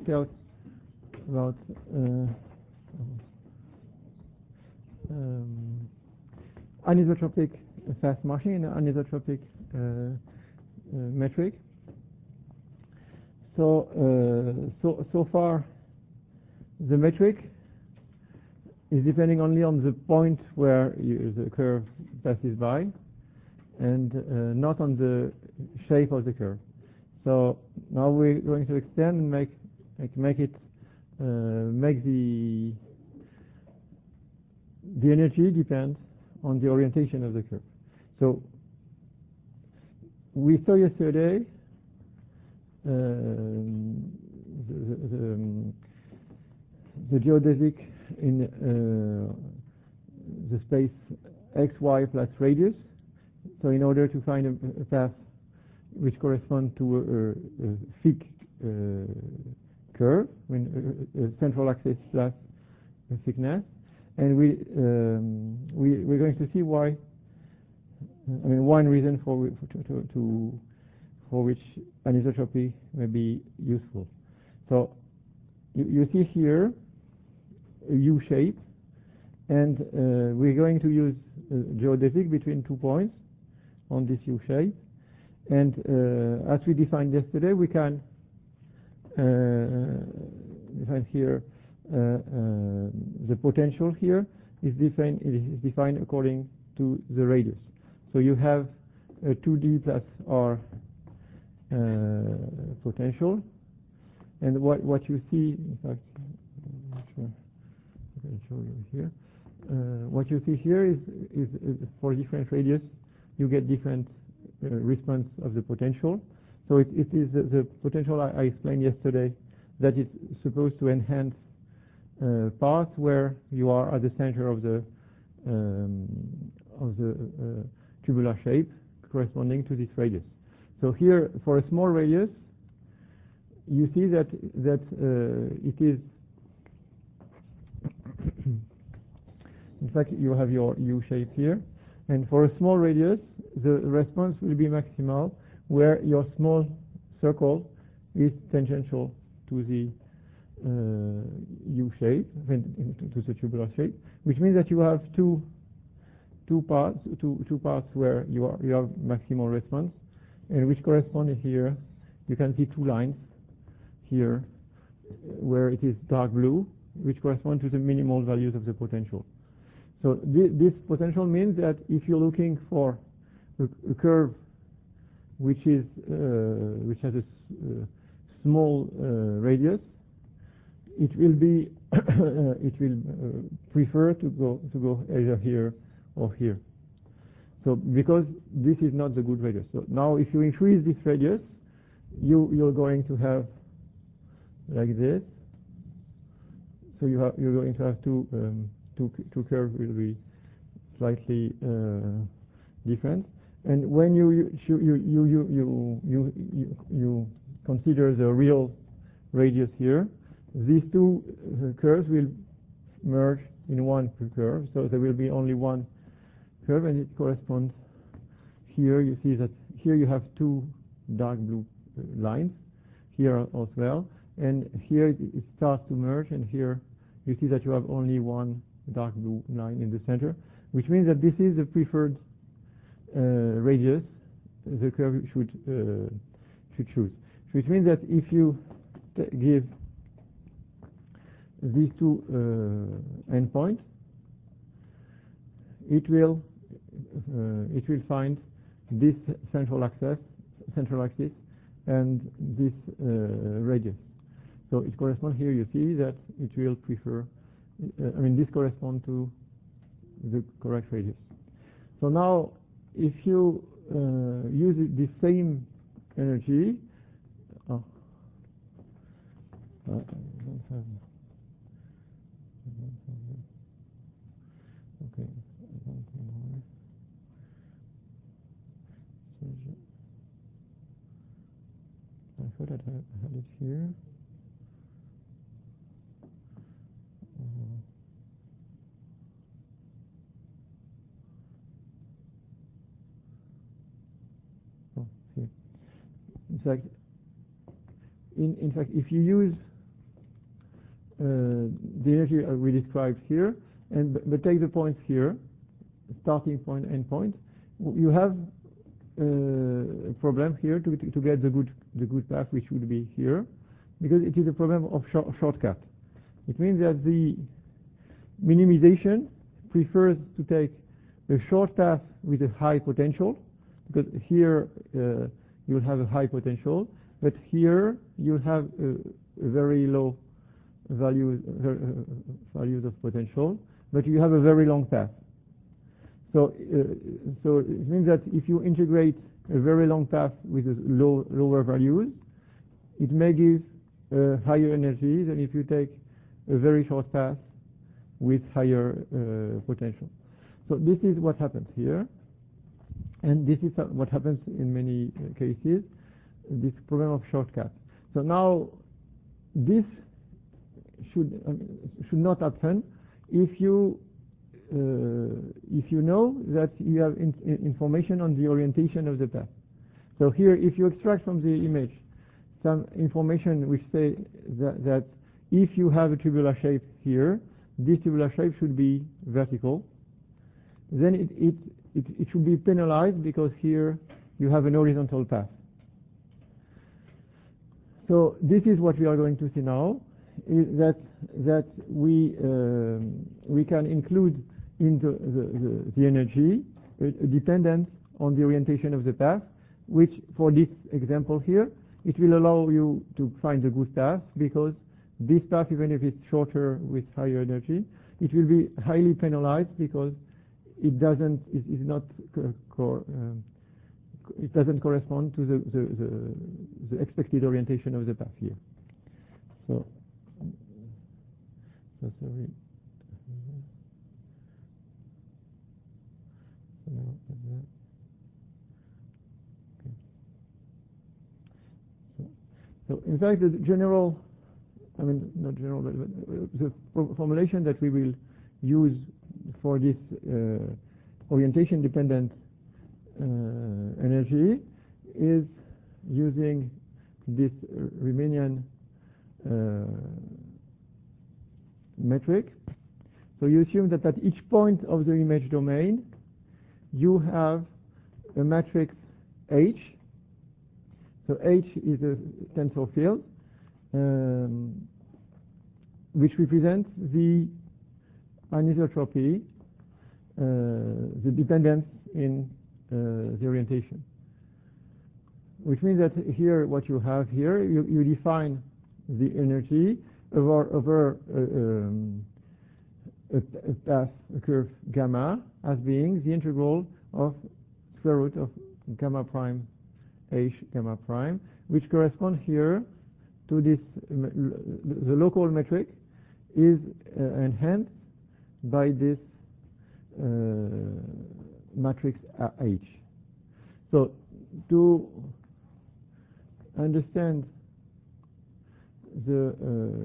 out about anisotropic fast marching and anisotropic metric. So far, the metric is depending only on the point where the curve passes by, and not on the shape of the curve. So now we're going to extend and make the energy depend on the orientation of the curve. So we saw yesterday the geodesic in the space xy plus radius. So in order to find a path which corresponds to a thick curve, I mean a central axis plus a thickness, and we're going to see why. I mean, one reason for which anisotropy may be useful. So you see here a U shape, and we're going to use a geodesic between 2 points on this U shape. And as we defined yesterday, we can define here the potential here is defined according to the radius. So you have a 2D plus R potential, and what you see, in fact, I'm not sure I can show you here. What you see here is for different radius, you get different response of the potential. So it is the potential I explained yesterday that is supposed to enhance parts where you are at the center of the tubular shape corresponding to this radius. So here, for a small radius, you see that it is. In fact, you have your U shape here, and for a small radius, the response will be maximal where your small circle is tangential to the U shape, to the tubular shape, which means that you have two parts where you have maximal response, and which correspond here. You can see two lines here where it is dark blue, which correspond to the minimal values of the potential. So this potential means that if you're looking for a curve which has a small radius, it will prefer to go either here or here. So because this is not the good radius. So now if you increase this radius, you're going to have like this. So you're going to have two curves will be slightly different. And when you consider the real radius here, these two curves will merge in one curve. So there will be only one curve, and it corresponds here. You see that here you have two dark blue lines, here as well, and here it starts to merge, and here you see that you have only one dark blue line in the center, which means that this is the preferred radius the curve should choose. Which means that if you give these two endpoints, it will find this central axis and this radius. So it corresponds here. You see that it will prefer. This corresponds to the correct radius. So now, if you use the same energy, I don't have. Okay, I thought I had it here. Here. In fact, if you use the energy we described here, but take the points here, starting point, end point. You have a problem here to get the good path, which would be here, because it is a problem of shortcut. It means that the minimization prefers to take a short path with a high potential, because here you'll have a high potential, but here you'll have a very low values of potential, but you have a very long path. So it means that if you integrate a very long path with lower values, it may give higher energy than if you take a very short path with higher potential. So this is what happens here, and this is what happens in many cases, this problem of shortcut. So now this should not happen if you know that you have information on the orientation of the path. So here, if you extract from the image some information which say that if you have a tubular shape here, this tubular shape should be vertical, then it should be penalized because here you have an horizontal path. So this is what we are going to see now, is that we can include in the energy a dependence on the orientation of the path, which for this example here, it will allow you to find a good path, because this path, even if it's shorter with higher energy, it will be highly penalized because it doesn't correspond to the expected orientation of the path here. So sorry. So in fact, the general, not general, but the formulation that we will use for this orientation-dependent energy is using this Riemannian metric. So you assume that at each point of the image domain, you have a matrix H. So H is a tensor field which represents the anisotropy, the dependence in the orientation. Which means that here, what you have here, you define the energy over a path, a curve gamma, as being the integral of square root of gamma prime H gamma prime, which corresponds here to this, the local metric is enhanced by this matrix H. So to understand the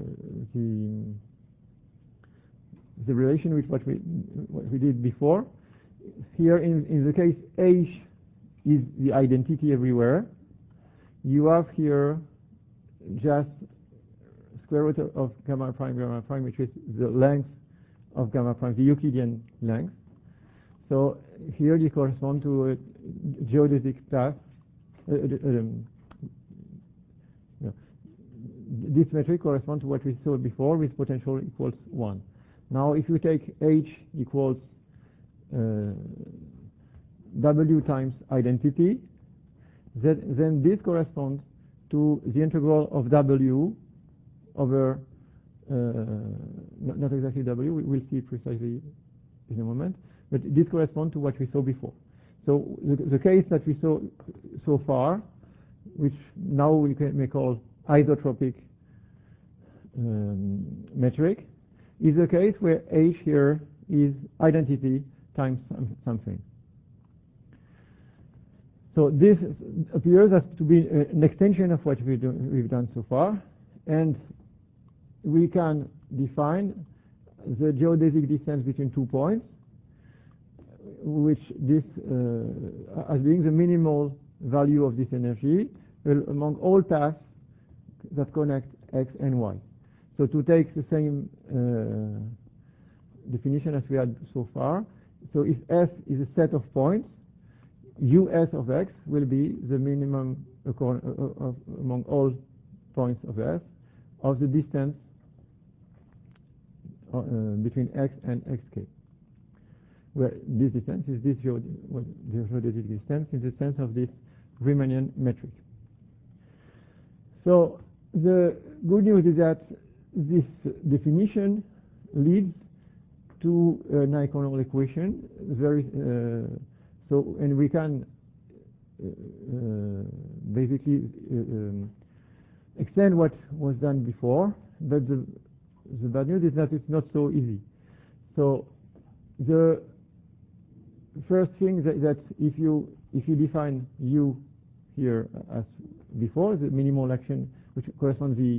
relation with what we did before, here in the case H is the identity everywhere, you have here just square root of gamma prime, which is the length of gamma prime, the Euclidean length. So here you correspond to a geodesic path. This metric corresponds to what we saw before with potential equals 1. Now if you take H equals W times identity, then this corresponds to the integral of W over, not exactly W, we'll see precisely in a moment, but this corresponds to what we saw before. So the case that we saw so far, which now we may call isotropic metric, is a case where H here is identity times something. So this appears as to be an extension of what we've done so far, and we can define the geodesic distance between 2 points, which this as being the minimal value of this energy among all paths that connect X and Y. So to take the same definition as we had so far, so if F is a set of points, US of X will be the minimum among all points of F of the distance between X and Xk, where this distance is this geodesic distance in the sense of this Riemannian metric. So the good news is that this definition leads to an iconal equation, and we can basically extend what was done before, but the bad news is that it's not so easy. So the first thing that if you define U here as before, the minimal action, which corresponds to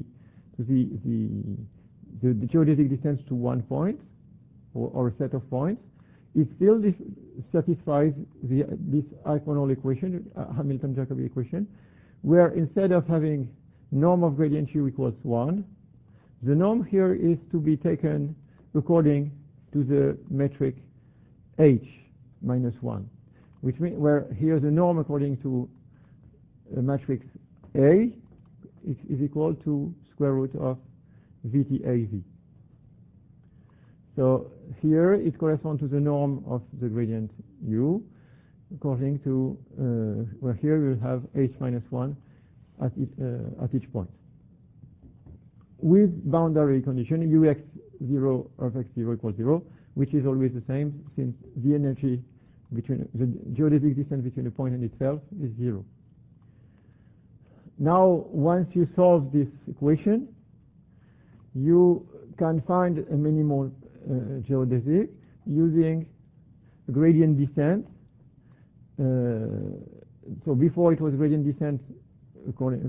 the geodesic distance to one point or a set of points, it still satisfies this iconal equation, Hamilton-Jacobi equation, where instead of having norm of gradient U equals 1, the norm here is to be taken according to the metric H minus 1, which means where here the norm according to a matrix A is equal to square root of VTAV. So here it corresponds to the norm of the gradient U, according to where here you have H minus 1 at each point. With boundary condition Ux0 of x0 equals 0, which is always the same since the energy between the geodesic distance between a point and itself is 0. Now, once you solve this equation, you can find a minimal geodesic using gradient descent. So before it was gradient descent according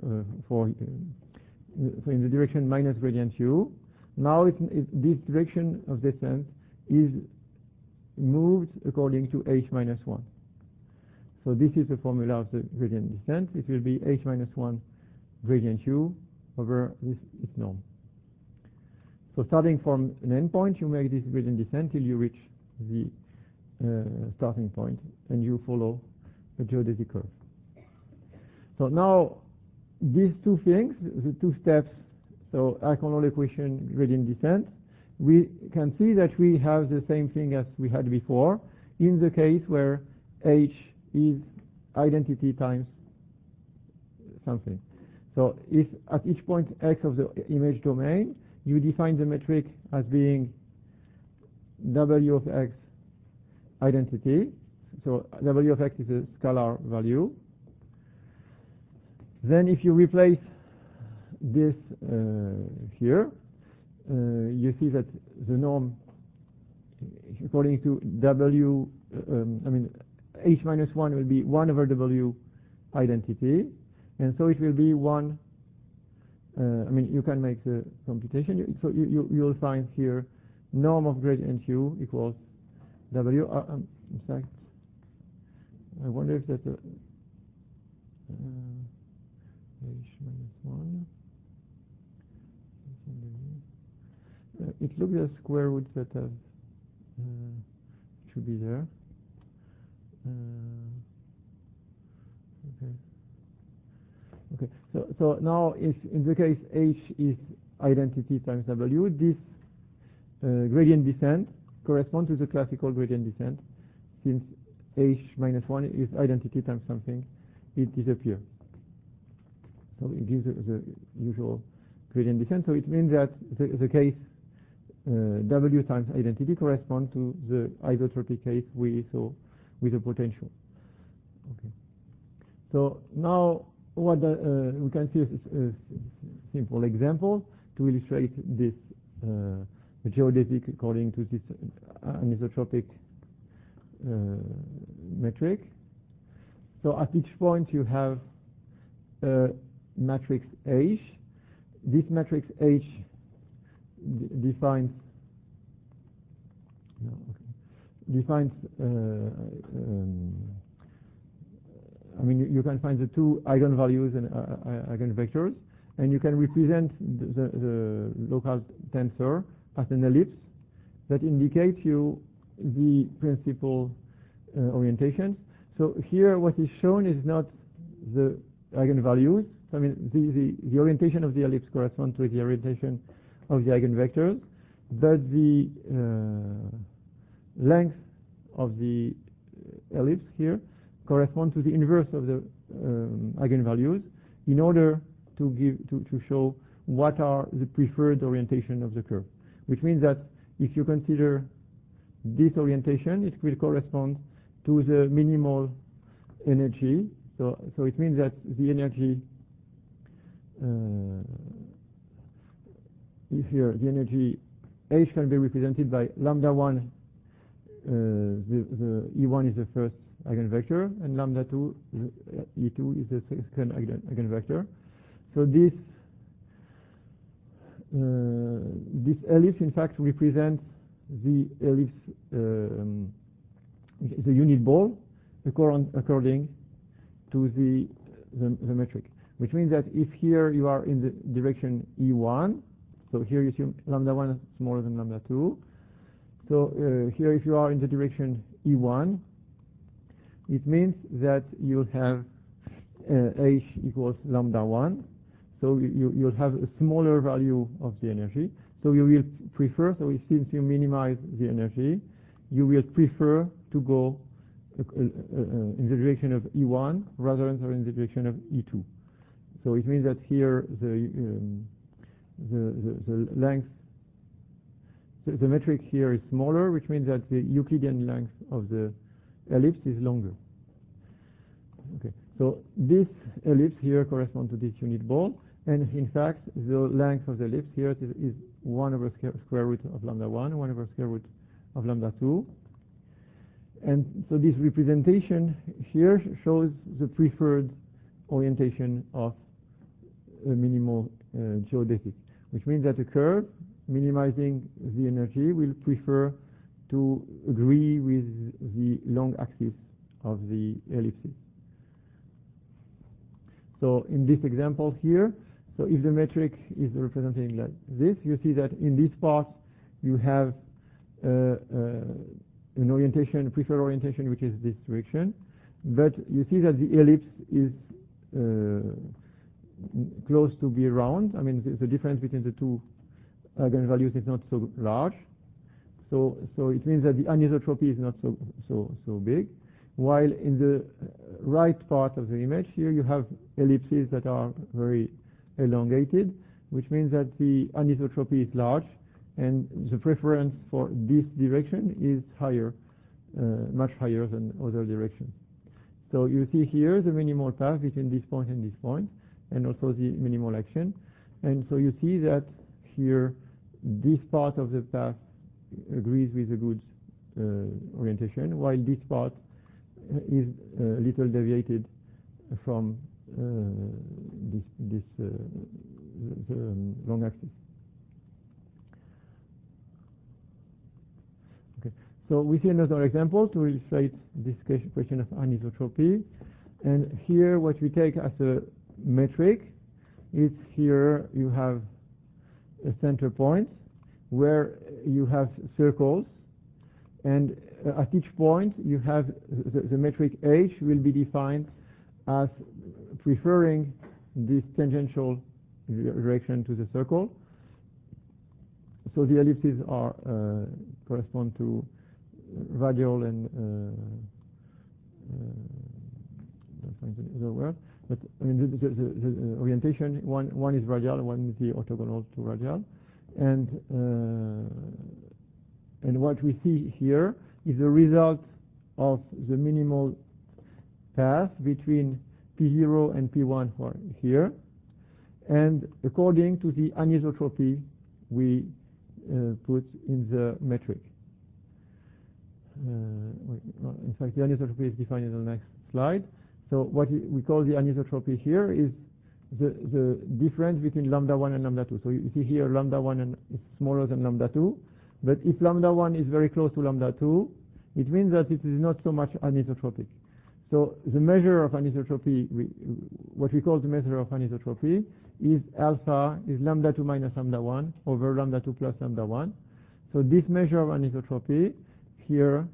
in the direction minus gradient U. Now this direction of descent is moved according to H minus 1. So this is the formula of the gradient descent. It will be H minus 1 gradient U over its norm. So starting from an endpoint, you make this gradient descent till you reach the starting point, and you follow the geodesic curve. So now these two things, the two steps, so iconal equation, gradient descent, we can see that we have the same thing as we had before in the case where H is identity times something. So if at each point X of the image domain, you define the metric as being W of X identity. So W of X is a scalar value. Then if you replace this here, you see that the norm according to W, H minus 1 will be 1 over W identity, and so it will be 1. You can make the computation. So you'll find here norm of gradient U equals W. In fact, I wonder if that's a H minus 1. It looks as square roots that have should be there. Okay. So now, if in the case H is identity times W, this gradient descent corresponds to the classical gradient descent. Since H minus 1 is identity times something, it disappears. So it gives the usual gradient descent. So it means that the case W times identity corresponds to the isotropic case we saw with the potential. Okay. So now what we can see a simple example to illustrate this geodesic according to this anisotropic metric. So at each point you have a matrix H. This matrix H defines you can find the two eigenvalues and eigenvectors, and you can represent the local tensor as an ellipse that indicates you the principal orientations. So here what is shown is not the eigenvalues. I mean, the orientation of the ellipse corresponds to the orientation of the eigenvectors, but the length of the ellipse here corresponds to the inverse of the eigenvalues in order to show what are the preferred orientation of the curve, which means that if you consider this orientation, it will correspond to the minimal energy. So it means that the energy here, the energy H can be represented by lambda 1. The E1 is the first eigenvector, and lambda 2, E2 is the second eigenvector. So this ellipse, in fact, represents the ellipse, the unit ball, according to the metric. Which means that if here you are in the direction E1, so here you assume lambda 1 is smaller than lambda 2. So here, if you are in the direction E1, it means that you'll have H equals lambda 1. So you'll have a smaller value of the energy. So you will prefer, so since you minimize the energy, you will prefer to go in the direction of E1 rather than in the direction of E2. So it means that here the length, the metric here is smaller, which means that the Euclidean length of the ellipse is longer. Okay, so this ellipse here corresponds to this unit ball, and in fact the length of the ellipse here is 1 over square root of lambda 1, 1 over square root of lambda 2. And so this representation here shows the preferred orientation of a minimal geodesic, which means that the curve minimizing the energy will prefer to agree with the long axis of the ellipses. So in this example here, so if the metric is representing like this, you see that in this part you have an orientation, preferred orientation, which is this direction, but you see that the ellipse is close to be round. I mean, the difference between the two eigenvalues is not so large. So it means that the anisotropy is not so big. While in the right part of the image here, you have ellipses that are very elongated, which means that the anisotropy is large, and the preference for this direction is higher, much higher than other directions. So you see here the minimal path between this point and this point, and also the minimal action. And so you see that here this part of the path agrees with the good orientation, while this part is a little deviated from the long axis. Okay, so we see another example to illustrate this question of anisotropy, and here what we take as a metric is here you have a center point where you have circles, and at each point you have the metric H will be defined as preferring this tangential direction to the circle. So the ellipses are correspond to radial and don't find the word, but I mean the orientation, one is radial, one is the orthogonal to radial, and what we see here is the result of the minimal path between P0 and P1 here, and according to the anisotropy we put in the metric. In fact, the anisotropy is defined in the next slide. So what we call the anisotropy here is the difference between lambda 1 and lambda 2. So you see here lambda 1 is smaller than lambda 2, but if lambda 1 is very close to lambda 2, it means that it is not so much anisotropic. So the measure of anisotropy, what we call the measure of anisotropy, is alpha is lambda 2 minus lambda 1 over lambda 2 plus lambda 1. So this measure of anisotropy here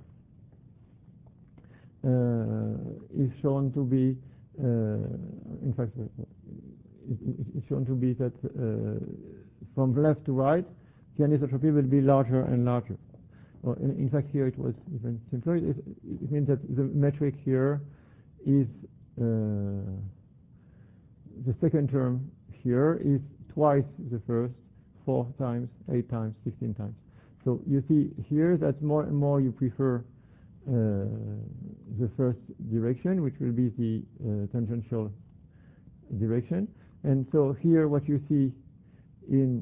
is shown to be, in fact, it's shown to be that from left to right, the anisotropy will be larger and larger. Or in fact, here it was even simpler. It means that the metric here is the second term here is twice the first, 4 times, 8 times, 16 times. So you see here that more and more you prefer the first direction, which will be the tangential direction. And so here what you see in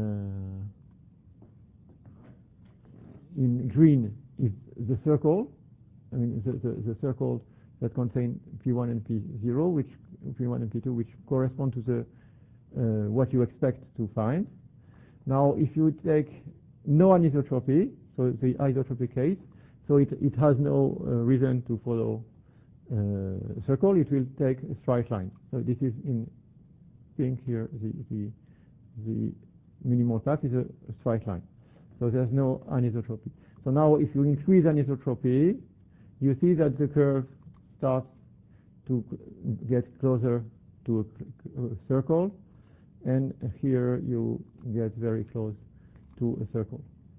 green is the circle, I mean the circle that contain P1 and P0, which P1 and P2, which correspond to the what you expect to find. Now, if you take no anisotropy, so the isotropy case, so it has no reason to follow a circle. It will take a straight line. So this is in pink here. The minimal path is a straight line. So there's no anisotropy. So now, if you increase anisotropy, you see that the curve starts to get closer to a circle, and here you get very close to a circle.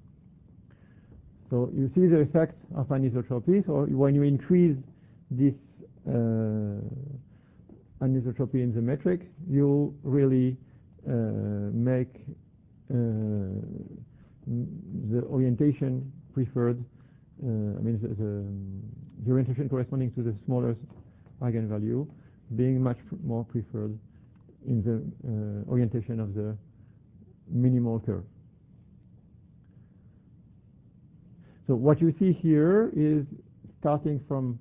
So you see the effect of anisotropy. So when you increase this anisotropy in the metric, you really make the orientation preferred, I mean the orientation corresponding to the smallest eigenvalue being much more preferred in the orientation of the minimal curve. So what you see here is starting from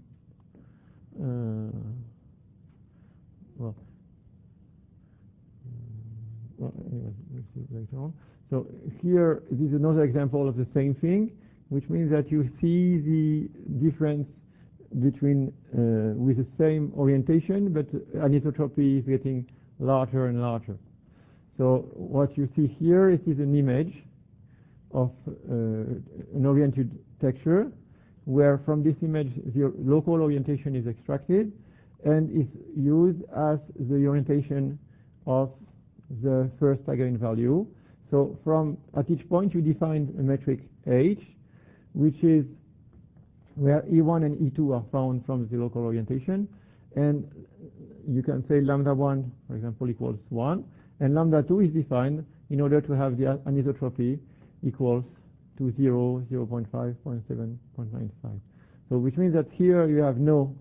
anyway, we'll see later on. So here this is another example of the same thing, which means that you see the difference between with the same orientation, but anisotropy is getting larger and larger. So what you see here is an image of an oriented texture, where from this image the local orientation is extracted and is used as the orientation of the first eigenvalue. So at each point you define a metric H, which is where E1 and E2 are found from the local orientation, and you can say lambda 1, for example, equals 1, and lambda 2 is defined in order to have the anisotropy equals to 0, 0.5, 0.7, 0.95. So which means that here you have no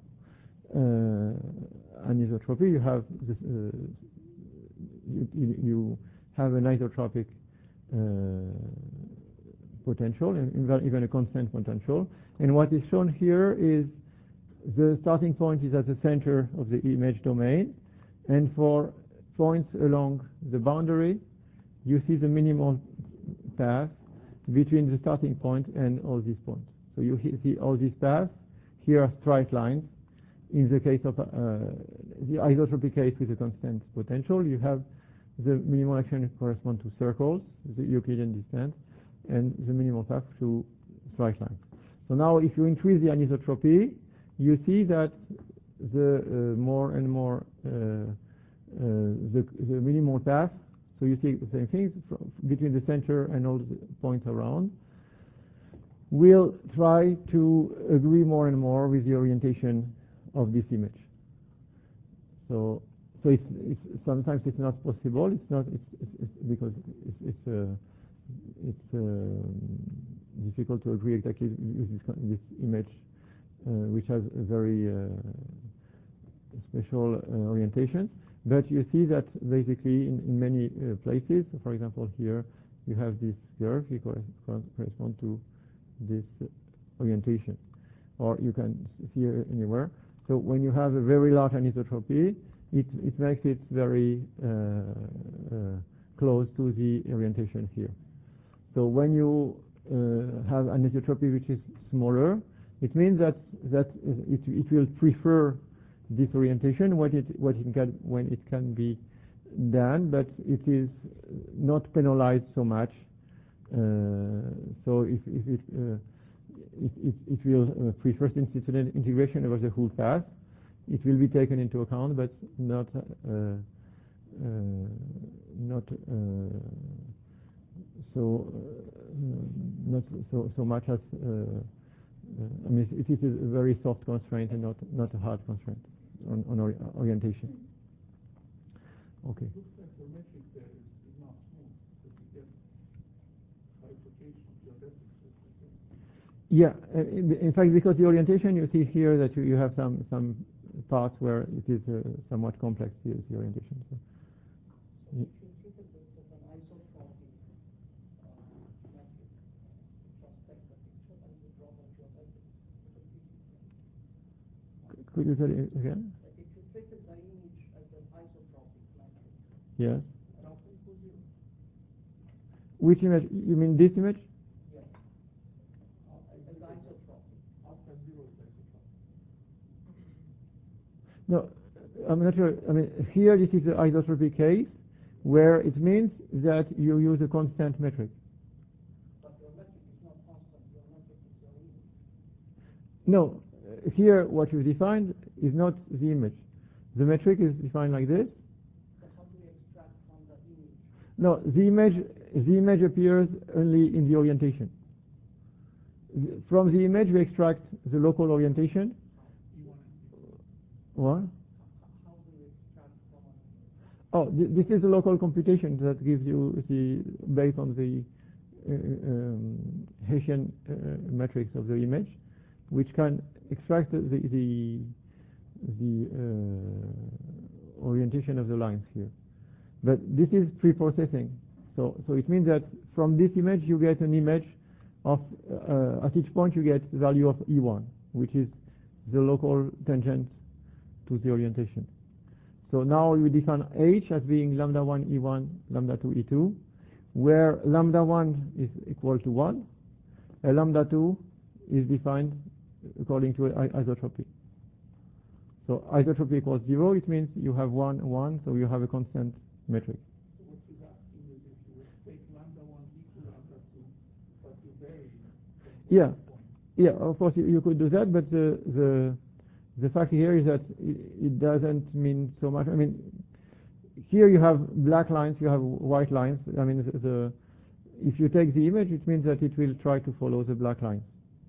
anisotropy, you have this, you have an isotropic potential, and even a constant potential. And what is shown here is the starting point is at the center of the image domain, and for points along the boundary, you see the minimal path between the starting point and all these points. So you see all these paths here are straight lines. In the case of the isotropy case with a constant potential, you have the minimal action correspond to circles, the Euclidean distance, and the minimal path to straight lines. So now if you increase the anisotropy, you see that the more and more the minimal path, so you see the same thing between the center and all the points around, will try to agree more and more with the orientation of this image. So it's sometimes it's not possible. It's not. It's because it's difficult to agree exactly with this image, which has a very special orientation. But you see that basically in many places, for example here, you have this curve, it corresponds to this orientation, or you can see it anywhere. So when you have a very large anisotropy, it makes it very close to the orientation here. So when you have anisotropy which is smaller, It means that it will prefer this orientation when it can be done, but it is not penalized so much. So if it will prefer, since it's an integration over the whole path, it will be taken into account, but not so much as I mean, it is a very soft constraint and not a hard constraint on orientation. Okay. It looks like the metric there is not smooth, because you get bifurcation of geodesic systems. Yeah, in fact, because the orientation, you see here that you have some parts where it is somewhat complex, the orientation. So, if you treat it as an isotropic metric, just take the picture and you draw the geodesic. could you say it again? If you treated the image as an isotropic metric, Yes. drop it to zero. Which image? You mean this image? Yes. As isotropic. Alpha 0 is isotropic. No, I'm not sure. I mean, here this is the isotropic case, where it means that you use a constant metric. But your metric is not constant. Your metric is your image. No, here what you defined is not the image. The metric is defined like this. So how do we extract from the image? No, the image appears only in the orientation. From the image we extract the local orientation. What? How do we extract from an image? Oh, this is the local computation that gives you based on the Hessian matrix of the image, which can extract the orientation of the lines here. But this is pre-processing. So it means that from this image you get an image of, at each point you get the value of E1, which is the local tangent to the orientation. So now we define H as being lambda 1 E1, lambda 2 E2, where lambda 1 is equal to 1, and lambda 2 is defined according to isotropy. So isotropy equals 0, it means you have 1, 1, so you have a constant metric. So what she's asking is if you would take lambda 1 equal lambda 2, but you vary Yeah, point. yeah, of course you could do that, but the fact here is that it doesn't mean so much. I mean, here you have black lines, you have white lines. I mean, if you take the image, it means that it will try to follow the black lines.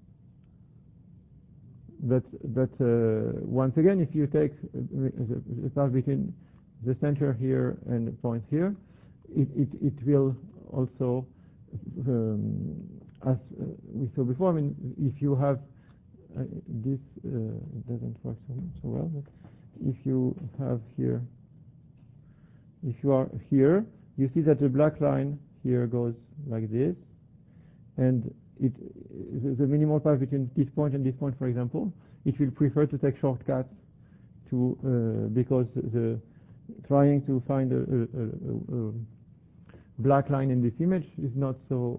But once again, if you take the path between the center here and the point here, it will also, as we saw before, I mean, if you have this doesn't work so well, but if you have here, if you are here, you see that the black line here goes like this, and the minimal path between this point and this point, for example, it will prefer to take shortcuts to because the trying to find a black line in this image is not so.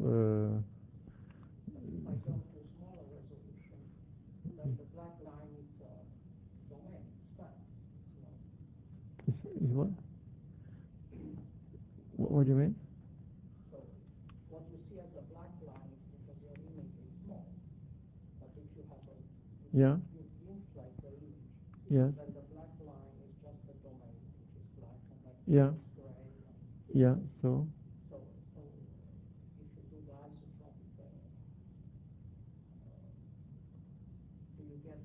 By going to a smaller resolution, then the black line is domain, span. Is what? What do you mean? So what you see as a black line is because your image is small. But if you have a Yeah. inflate the image, Yes. then the black line is just the domain, which is black, and then Yeah. it's gray. Yeah. So. So if you do the isotropic, do you get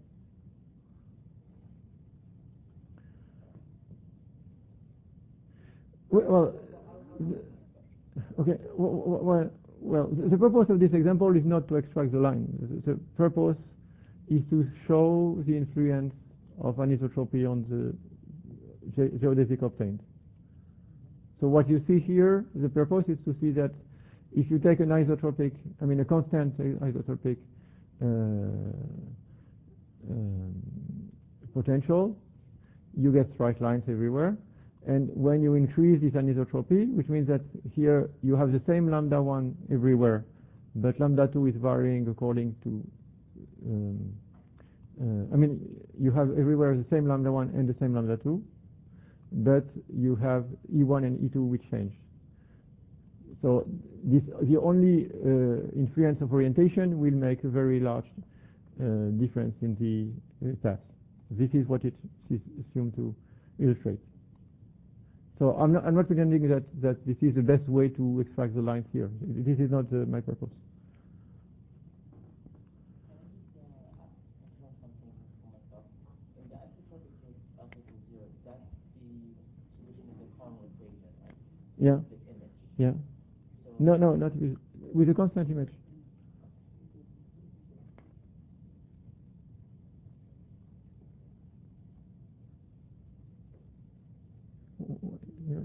Well, okay. Well, the purpose of this example is not to extract the line. The purpose is to show the influence of anisotropy on the geodesic obtained. So what you see here, the purpose is to see that if you take an isotropic, I mean a constant isotropic potential, you get straight lines everywhere. And when you increase this anisotropy, which means that here you have the same lambda 1 everywhere, but lambda 2 is varying according to I mean, you have everywhere the same lambda 1 and the same lambda 2, but you have E1 and E2 which change. So the only influence of orientation will make a very large difference in the path. This is what it is assumed to illustrate. So I'm not pretending that this is the best way to extract the lines here. This is not my purpose. Yeah. Yeah. No, not with a constant image. Yeah.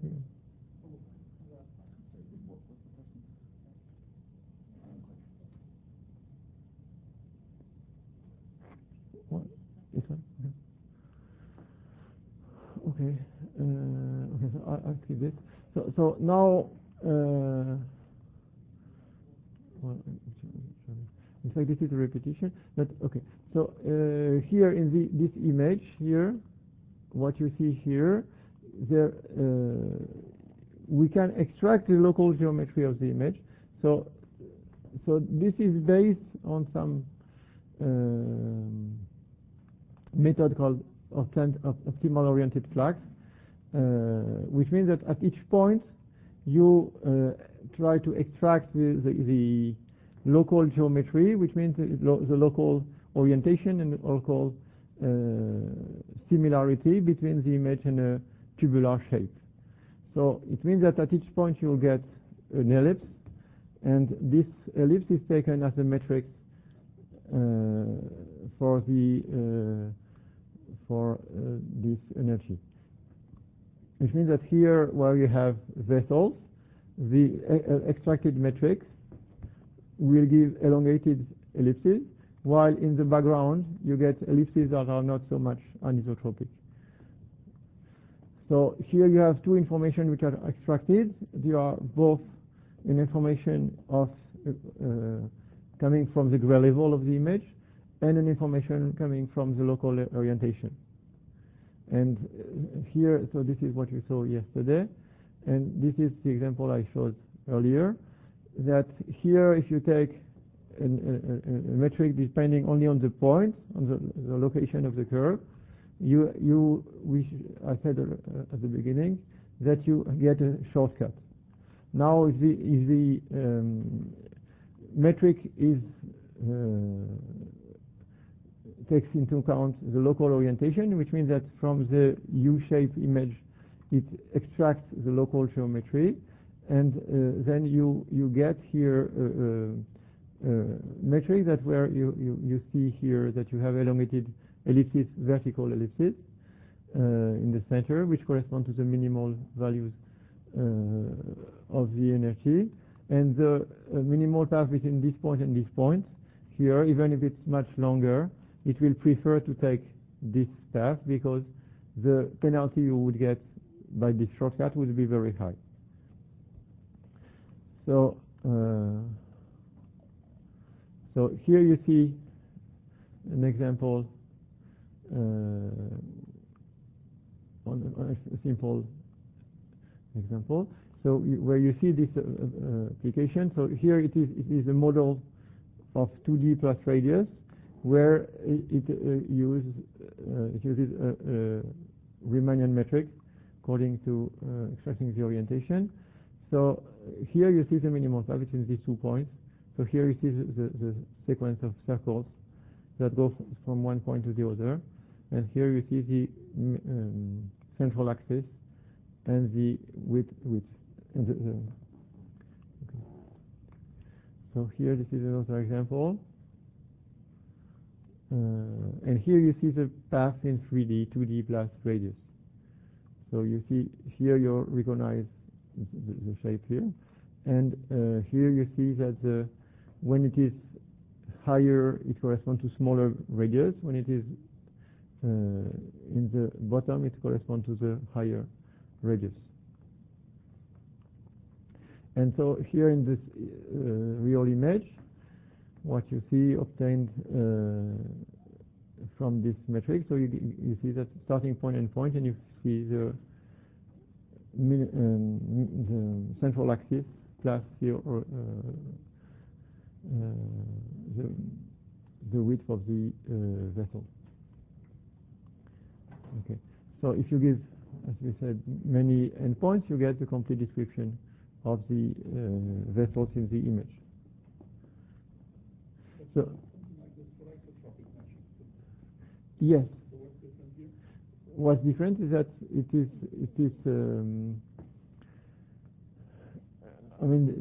What? This one? Okay. Okay. So I'll skip this. So now. Well, in fact, this is a repetition. But okay. So here in this image here, what you see here, there we can extract the local geometry of the image. So this is based on some method called optimal oriented flags, which means that at each point you try to extract the local geometry, which means the local orientation and the local similarity between the image and a tubular shape. So it means that at each point you'll get an ellipse, and this ellipse is taken as a metric for this energy. Which means that here, where you have vessels, the extracted metrics will give elongated ellipses, while in the background you get ellipses that are not so much anisotropic. So here you have two information which are extracted. They are both an information of coming from the gray level of the image, and an information coming from the local orientation. And here, so this is what you saw yesterday, and this is the example I showed earlier, that here if you take a metric depending only on the point, on the location of the curve, I said at the beginning that you get a shortcut. Now if the metric takes into account the local orientation, which means that from the U-shaped image it extracts the local geometry, and then you get here metric that where you see here that you have elongated ellipses, vertical ellipses in the center, which correspond to the minimal values of the energy, and the minimal path between this point and this point here, even if it's much longer, it will prefer to take this path because the penalty you would get by this shortcut would be very high. So here you see an example on a simple example. So where you see this application. So here it is a model of 2D plus radius, where it uses a Riemannian metric according to extracting the orientation. So here you see the minimal path between these 2 points. So here you see the sequence of circles that go from one point to the other, and here you see the central axis and the width. And okay. So here this is another example. And here you see the path in 3D, 2D plus radius. So you see here you recognize the shape here, and here you see that when it is higher it corresponds to smaller radius, when it is in the bottom it corresponds to the higher radius. And so here in this real image, what you see obtained from this metric. So you see that starting point and point, and you see the central axis plus here the width of the vessel. Okay. So if you give, as we said, many endpoints, you get the complete description of the vessels in the image. So something like this for isotropic matching. yes. So what's different here? What's different is that it is I mean,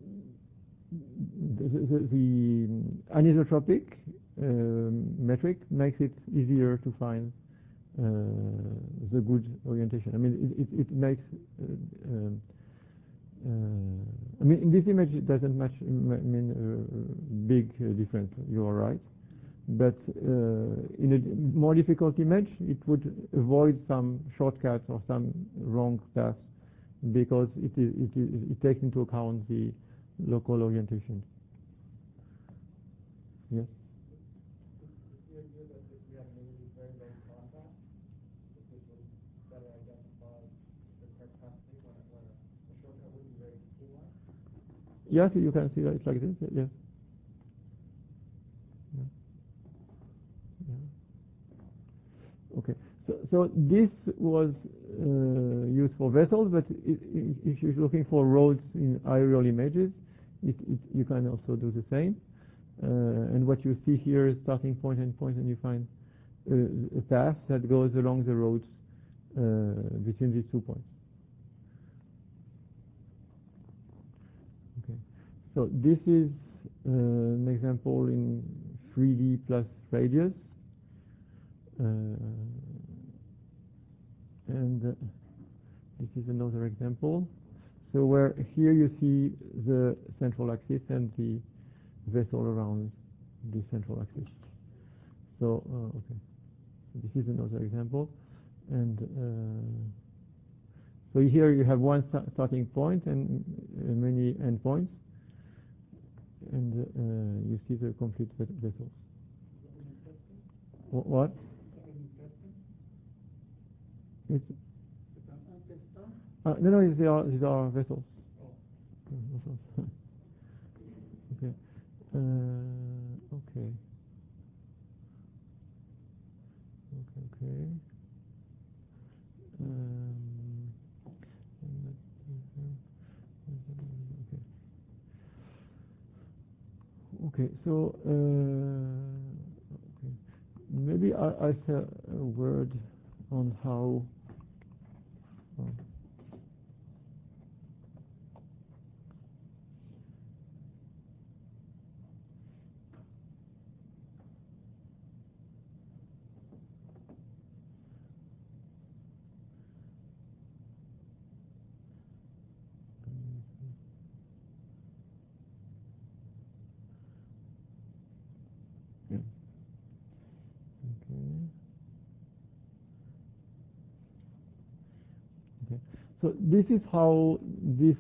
the anisotropic metric makes it easier to find the good orientation. I mean, it makes I mean, in this image it doesn't mean big difference. You are right, but in a more difficult image, it would avoid some shortcuts or some wrong paths because it takes into account the local orientation. Yes. The idea that if we have an image with very low contrast, that this will better identify the correct pathway when a shortcut would be very streamlined? Yes, you can see that it's like this. Yes. Yeah. Yeah. Okay. So this was used for vessels, but if you're looking for roads in aerial images, you can also do the same. And what you see here is starting point and point, and you find a path that goes along the roads between these 2 points. Okay. So this is an example in 3D plus radius. And this is another example. So where here you see the central axis and the vessel around the central axis. So okay, so this is another example, and so here you have one starting point and many endpoints, and you see the complete vessels. What? It's no, these are vessels. Vessels. Okay. Okay. Okay. So okay. Maybe I say a word on how. So this is how this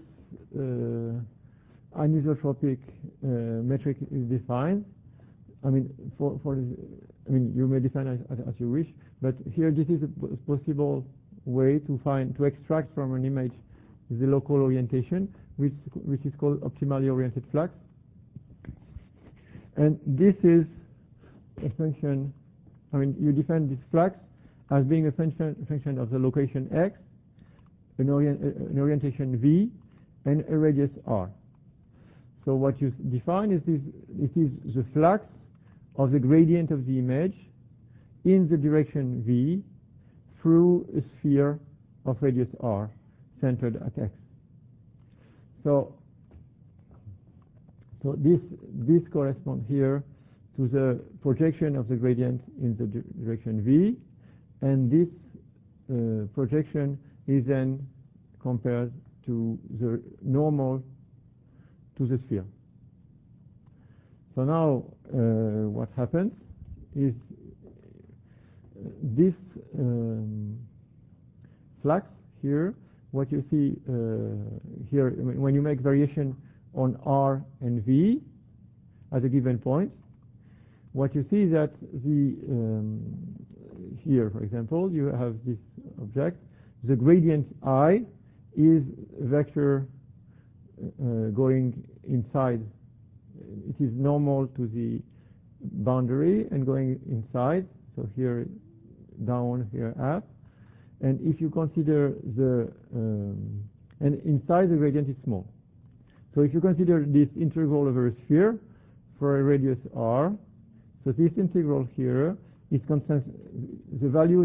anisotropic metric is defined. I mean, you may define as you wish, but here this is a possible way to extract from an image the local orientation, which is called optimally oriented flux. And this is a function. I mean, you define this flux as being a function of the location x, an orientation v, and a radius r. So what you define is it is the flux of the gradient of the image in the direction v through a sphere of radius r centered at x. So this corresponds here to the projection of the gradient in the direction v, and this projection is then compared to the normal to the sphere. So now what happens is this flux here, what you see here, when you make variation on r and v at a given point, what you see is that here, for example, you have this object. The gradient I is a vector going inside. It is normal to the boundary and going inside. So here down, here up. And if you consider and inside the gradient is small. So if you consider this integral over a sphere for a radius r, so this integral here is the values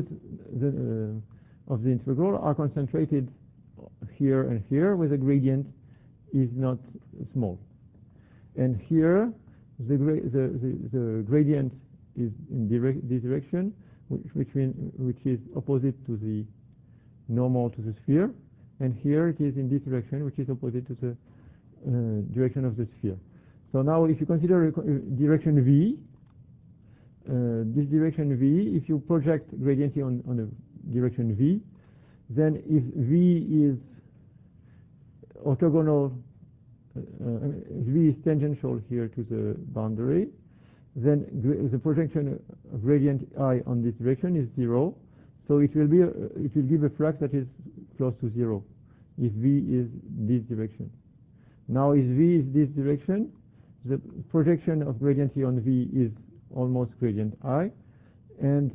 of the integral are concentrated here and here, where the gradient is not small. And here the gradient is in this direction, which is opposite to the normal to the sphere, and here it is in this direction, which is opposite to the direction of the sphere. So now if you consider direction v, this direction v, if you project gradient on a direction v, then if v is orthogonal, v is tangential here to the boundary, then the projection of gradient I on this direction is 0. So it will give a flux that is close to 0 if v is this direction. Now if v is this direction, the projection of gradient I on v is almost gradient I, and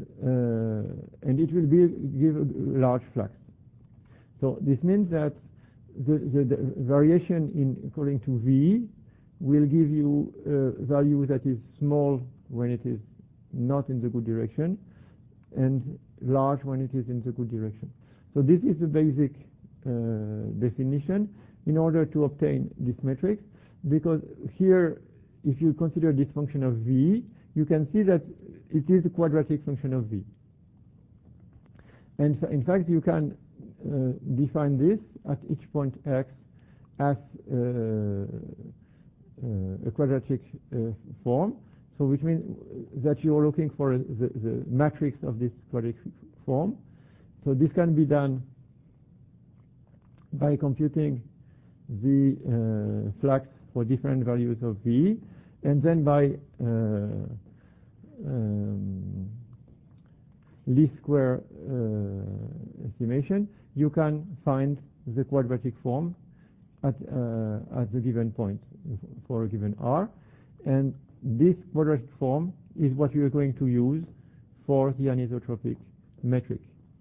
it will give a large flux. So this means that the variation according to v will give you a value that is small when it is not in the good direction, and large when it is in the good direction. So this is the basic definition in order to obtain this matrix, because here, if you consider this function of v, you can see that it is a quadratic function of v. And in fact, you can define this at each point x as a quadratic form, so which means that you are looking for the matrix of this quadratic form. So this can be done by computing the flux for different values of v, and then by least square estimation, you can find the quadratic form at the given point for a given r, and this quadratic form is what we are going to use for the anisotropic metric.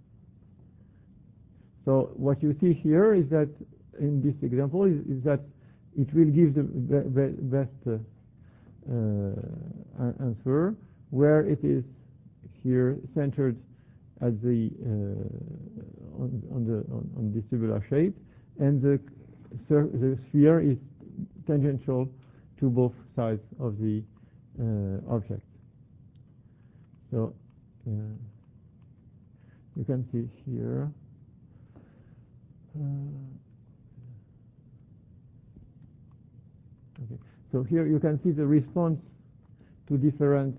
So what you see here is that in this example is that it will give the best answer, where it is here centered at the on this tubular shape, and the sphere is tangential to both sides of the object. So you can see here. Okay. So here you can see the response to different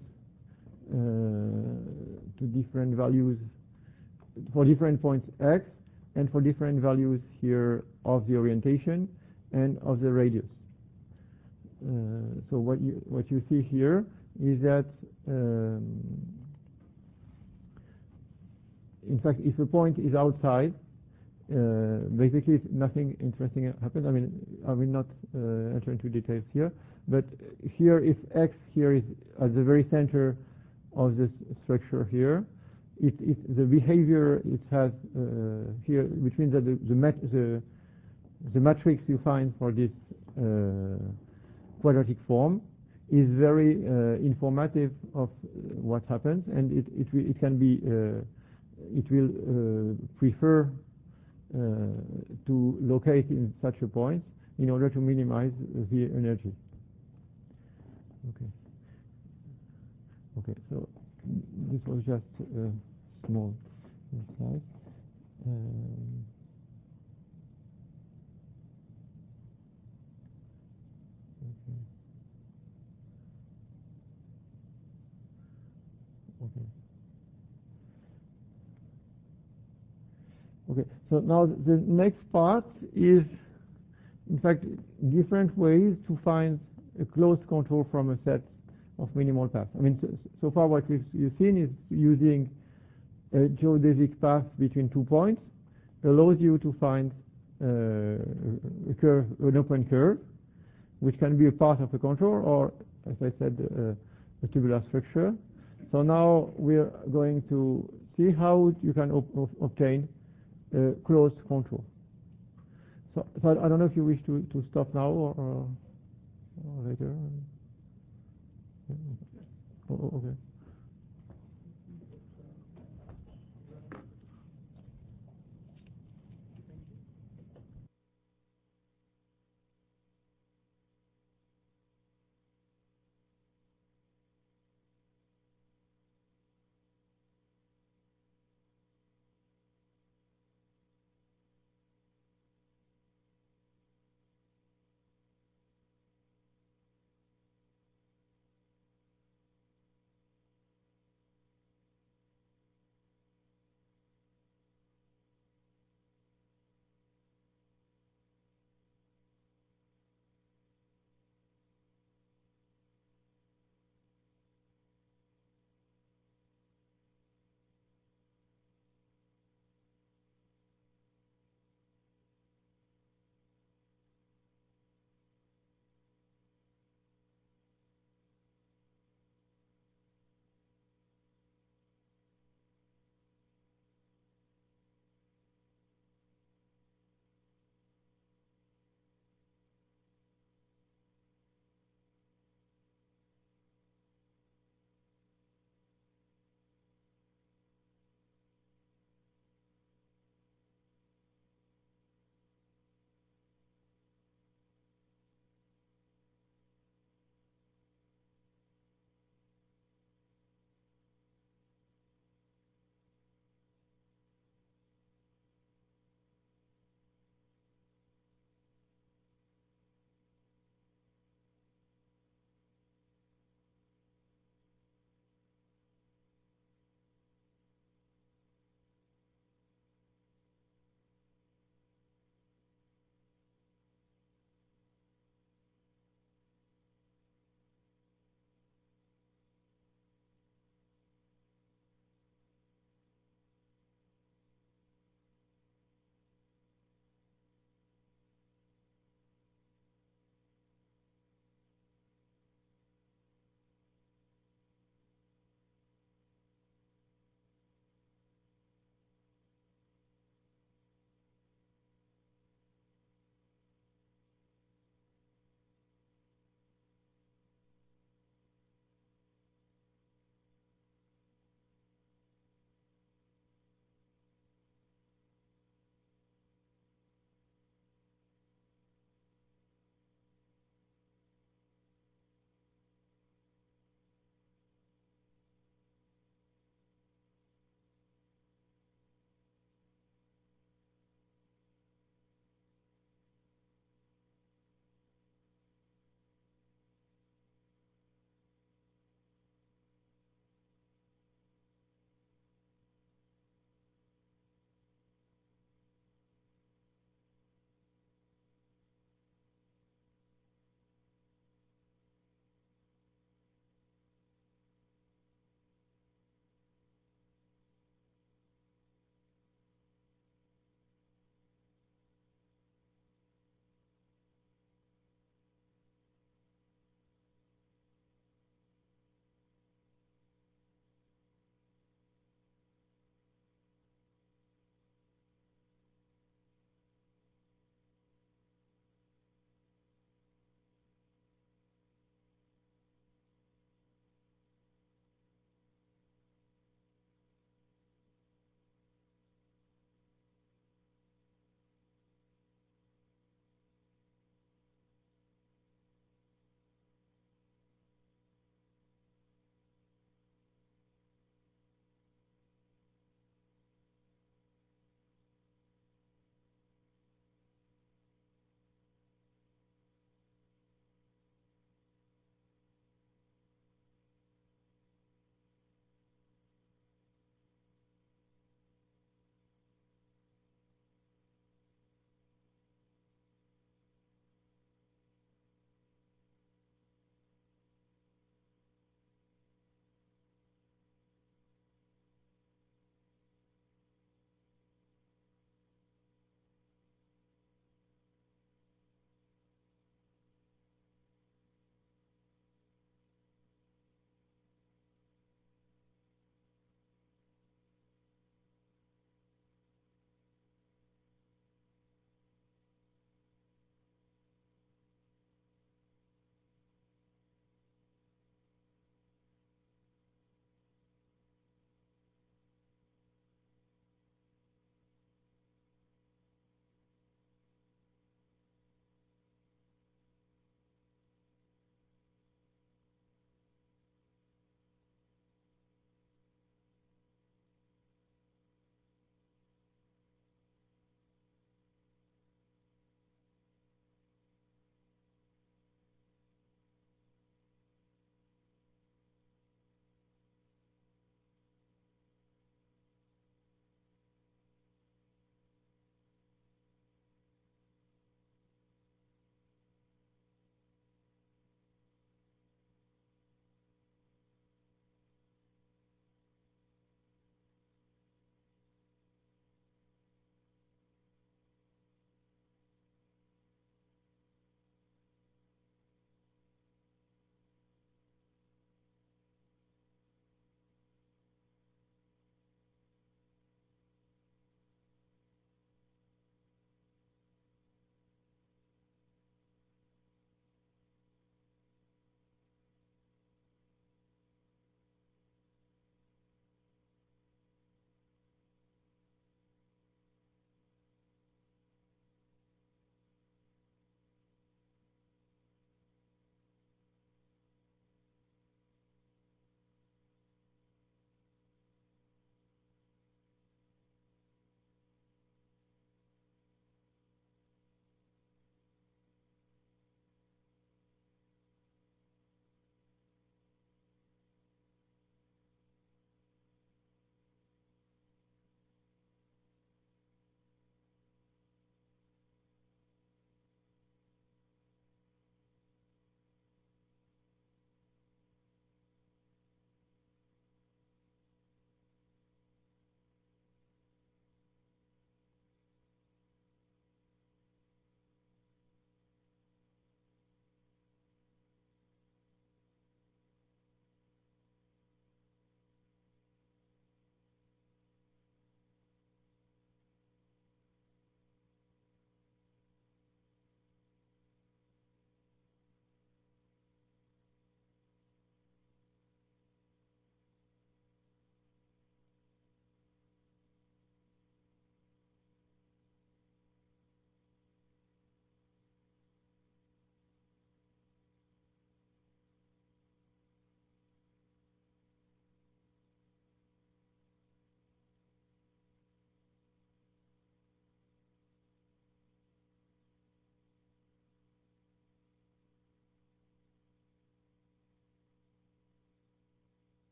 values for different points x, and for different values here of the orientation and of the radius. So what you see here is that in fact, if a point is outside, basically nothing interesting happens. I mean, I will not enter into details here, but here, if x here is at the very center of this structure here, the behavior it has here, which means that the matrix you find for this quadratic form is very informative of what happens, and it can be it will prefer to locate in such a point in order to minimize the energy. Okay, so this was just a small slide. Okay, so now the next part is, in fact, different ways to find a closed contour from a set of minimal path. I mean, so far what you've seen is using a geodesic path between 2 points allows you to find a curve, an open curve, which can be a part of a contour or, as I said, a tubular structure. So now we're going to see how you can obtain a closed contour. So I don't know if you wish to stop now or later. Okay.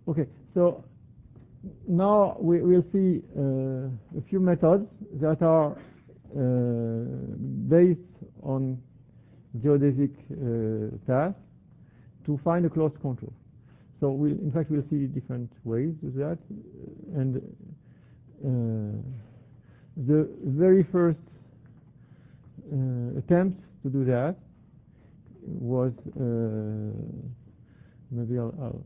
Okay, so now we'll see a few methods that are based on geodesic path to find a closed contour. So in fact we'll see different ways to do that, and the very first attempt to do that was maybe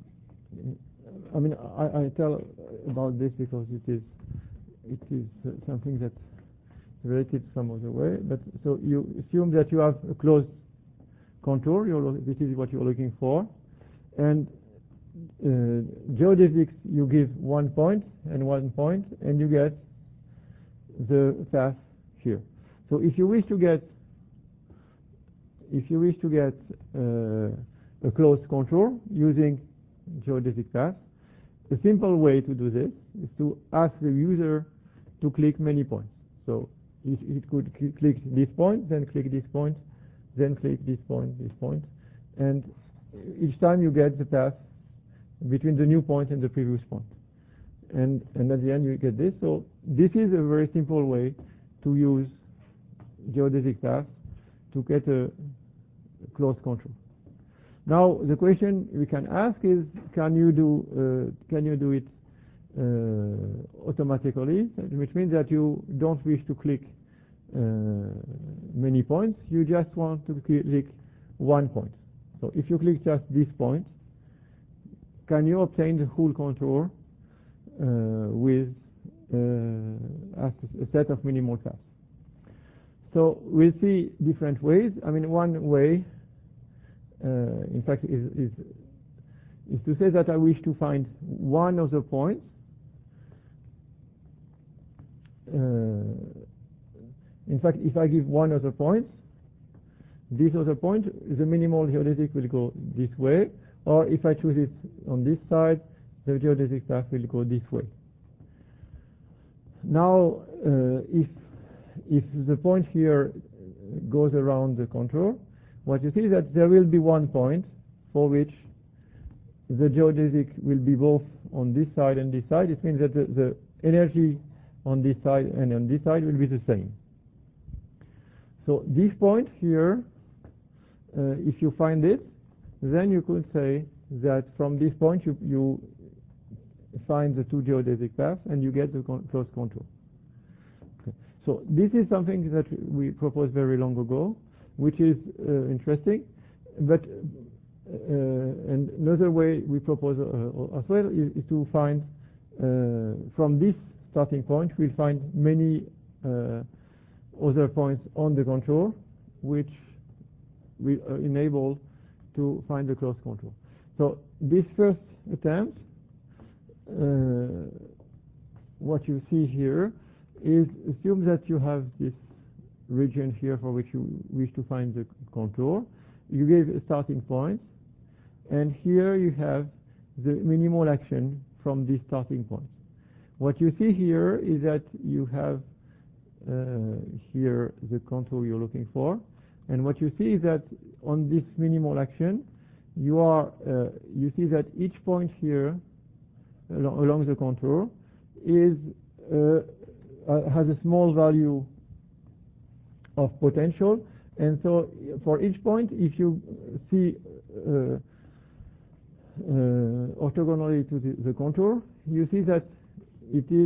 I tell about this because it is something that's related some other way. But so you assume that you have a closed contour. This is what you're looking for, and geodesics, you give 1 point and 1 point, and you get the path here. So if you wish to get a closed contour using geodesic path, a simple way to do this is to ask the user to click many points. So it could click this point, then click this point, then click this point, and each time you get the path between the new point and the previous point, and at the end you get this. So this is a very simple way to use geodesic path to get a closed contour. Now the question we can ask is, can you do it automatically, which means that you don't wish to click many points, you just want to click 1 point. So if you click just this point, can you obtain the whole contour with a set of minimal paths? So we'll see different ways. I mean, one way, in fact, is to say that I wish to find one of the points. In fact, if I give one other point, this other point, the minimal geodesic will go this way, or if I choose it on this side, the geodesic path will go this way. Now, if the point here goes around the contour, what you see is that there will be 1 point for which the geodesic will be both on this side and this side. It means that the energy on this side and on this side will be the same. So this point here, if you find it, then you could say that from this point you find the two geodesic paths and you get the closed contour. Okay. So this is something that we proposed very long ago, which is interesting. But and another way we propose as well is to find from this starting point we'll find many other points on the contour which will enable to find the closed contour. So this first attempt, what you see here is, assume that you have this region here for which you wish to find the contour. You gave a starting point, and here you have the minimal action from this starting point. What you see here is that you have here the contour you're looking for, and what you see is that on this minimal action you see that each point here along the contour is has a small value of potential, and so for each point, if you see orthogonally to the contour, you see that it is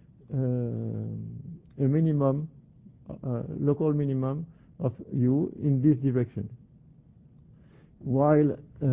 a minimum, local minimum of u in this direction, while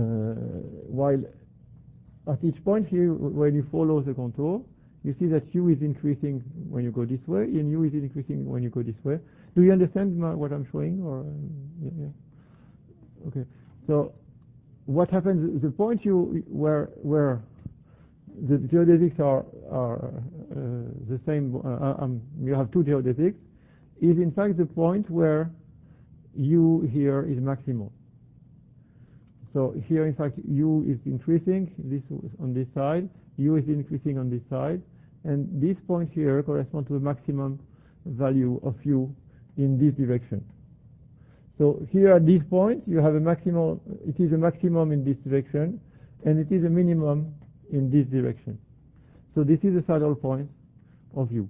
at each point here, when you follow the contour, you see that u is increasing when you go this way, and u is increasing when you go this way. Do you understand what I'm showing? Or yeah. Okay. So what happens? The point where the geodesics are the same. You have two geodesics. Is in fact the point where u here is maximal. So here, in fact, u is increasing. This on this side, u is increasing on this side, and this point here corresponds to a maximum value of u in this direction. So here at this point, you have a maximum. It is a maximum in this direction, and it is a minimum in this direction. So this is the saddle point of U.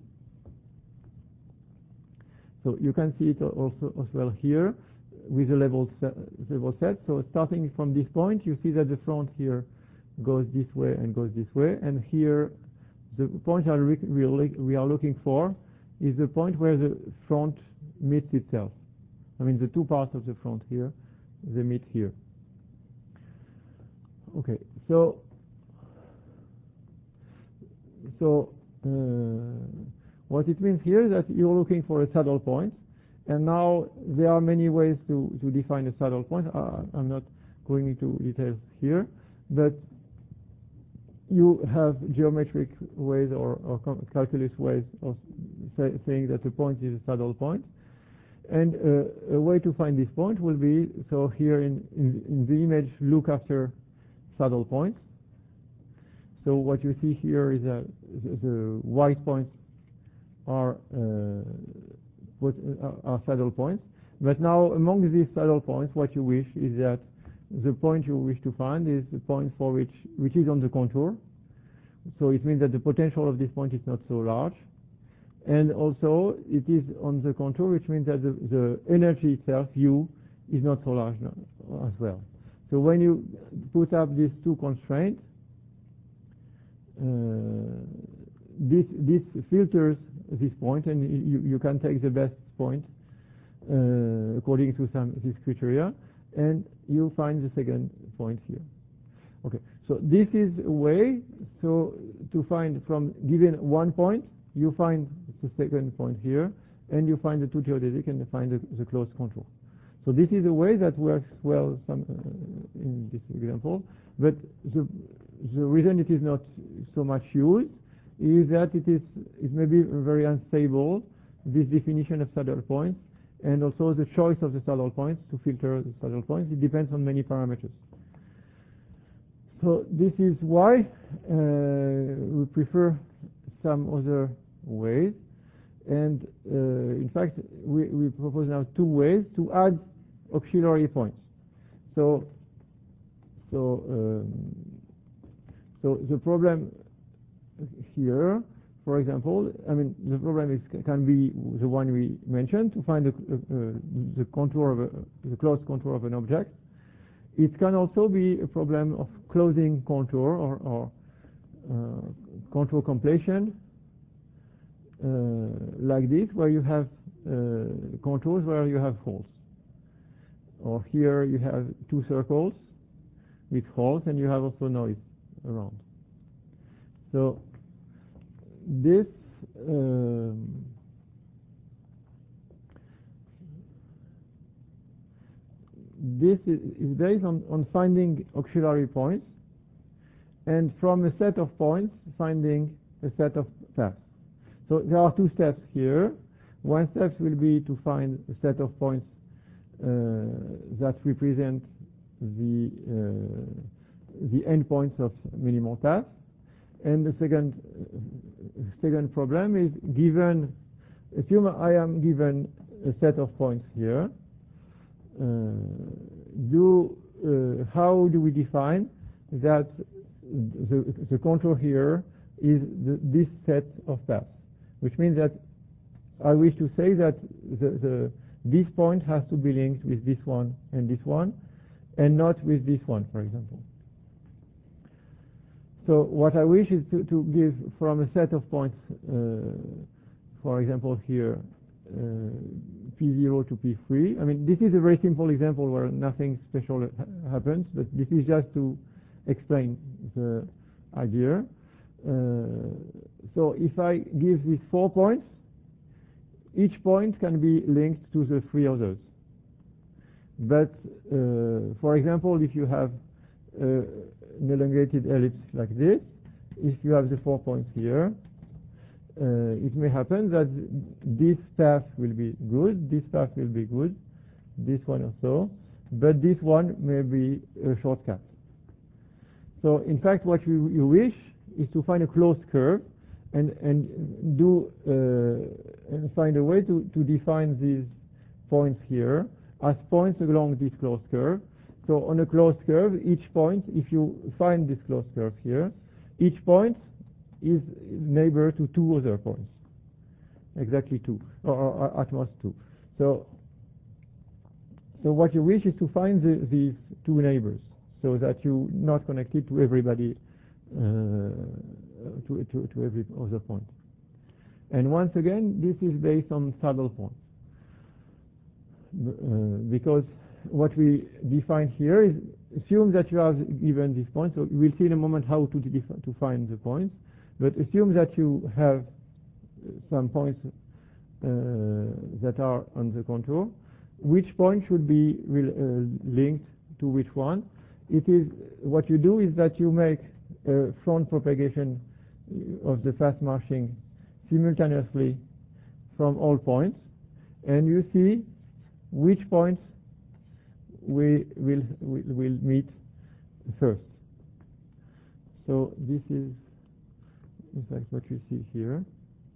So you can see it also as well here with the level set. So starting from this point, you see that the front here goes this way and goes this way, and here the point we are looking for is the point where the front meets itself. I mean the two parts of the front here, they meet here. Okay, so what it means here is that you're looking for a saddle point, and now there are many ways to define a saddle point. I'm not going into details here, but you have geometric ways or calculus ways of saying that a point is a saddle point. And a way to find this point will be, so here in the image, look after saddle points. So what you see here is that the white points are saddle points. But now among these saddle points, what you wish is that the point you wish to find is the point for which is on the contour. So it means that the potential of this point is not so large. And also it is on the contour, which means that the energy itself, U, is not so large as well. So when you put up these two constraints, this filters this point, and you can take the best point according to these criteria, and you find the second point here. Okay, so this is a way to find from given one point, you find the second point here, and you find the two geodesic and you find the closed contour. So this is a way that works well in this example, but the reason it is not so much used is that it may be very unstable, this definition of saddle points, and also the choice of the saddle points to filter the saddle points. It depends on many parameters. So this is why we prefer some other ways, and in fact we propose now two ways to add auxiliary points. So the problem here, for example, I mean the problem can be the one we mentioned, to find the contour of the closed contour of an object. It can also be a problem of closing contour or contour completion, like this, where you have contours where you have holes. Or here you have two circles with holes, and you have also noise around. So this is based on finding auxiliary points, and from a set of points finding a set of paths. So there are two steps here. One step will be to find a set of points that represent the endpoints of minimal paths. And the second problem is, assume I am given a set of points here. How do we define that the contour here is this set of paths? Which means that I wish to say that this point has to be linked with this one, and not with this one, for example. So what I wish is to give from a set of points, for example here, P0 to P3. I mean, this is a very simple example where nothing special happens, but this is just to explain the idea. So if I give these 4 points, each point can be linked to the 3 others. But for example, if you have an elongated ellipse like this, if you have the 4 points here, it may happen that this path will be good, this path will be good, this one also, but this one may be a shortcut. So in fact what you wish is to find a closed curve and find a way to define these points here as points along this closed curve. So on a closed curve, each point, if you find this closed curve here, each point is neighbor to two other points, exactly two, or at most two. So what you wish is to find these two neighbors, so that you're not connected to everybody, to every other point. And once again, this is based on saddle points, because what we define here is assume that you have given this point. So we'll see in a moment how to find the points, but assume that you have some points that are on the contour. Which point should be linked to which one? It is what you do is that you make a front propagation of the fast marching simultaneously from all points, and you see which points we will meet first. So this is in fact what you see here.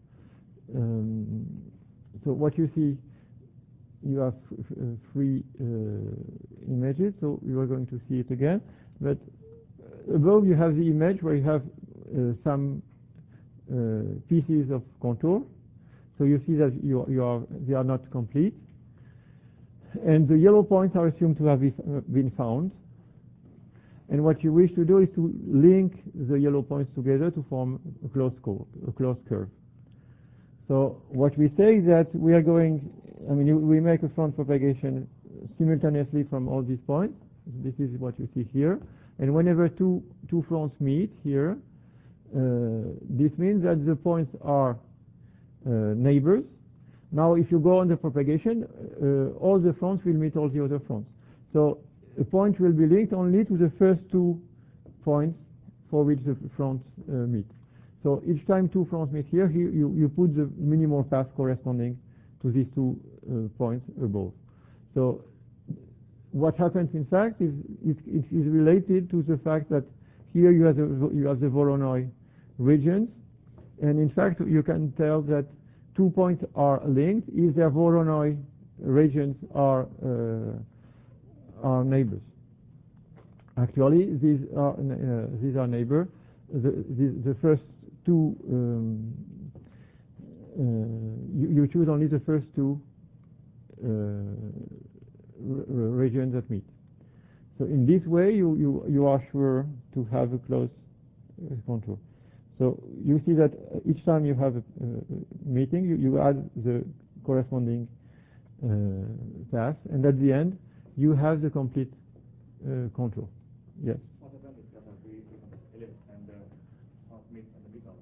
So what you see, you have three images, so you are going to see it again, but above you have the image where you have some pieces of contour, so you see that they are not complete, and the yellow points are assumed to have been found, and what you wish to do is to link the yellow points together to form a closed curve. So what we say is that we are going, we make a front propagation simultaneously from all these points. This is what you see here. And whenever two fronts meet here, this means that the points are neighbors. Now if you go on the propagation, all the fronts will meet all the other fronts. So a point will be linked only to the first two points for which the fronts meet. So each time two fronts meet here, you put the minimal path corresponding to these two points above. So what happens in fact is it is related to the fact that here you have the Voronoi regions, and in fact you can tell that two points are linked if their Voronoi regions are neighbors. Actually, these are neighbors. The first two, you choose only the first two regions that meet. So in this way, you are sure to have a close contour. So you see that each time you have a meeting, you add the corresponding path, and at the end, you have the complete contour. Yes. What about if you have a very ellipse and meet in the middle?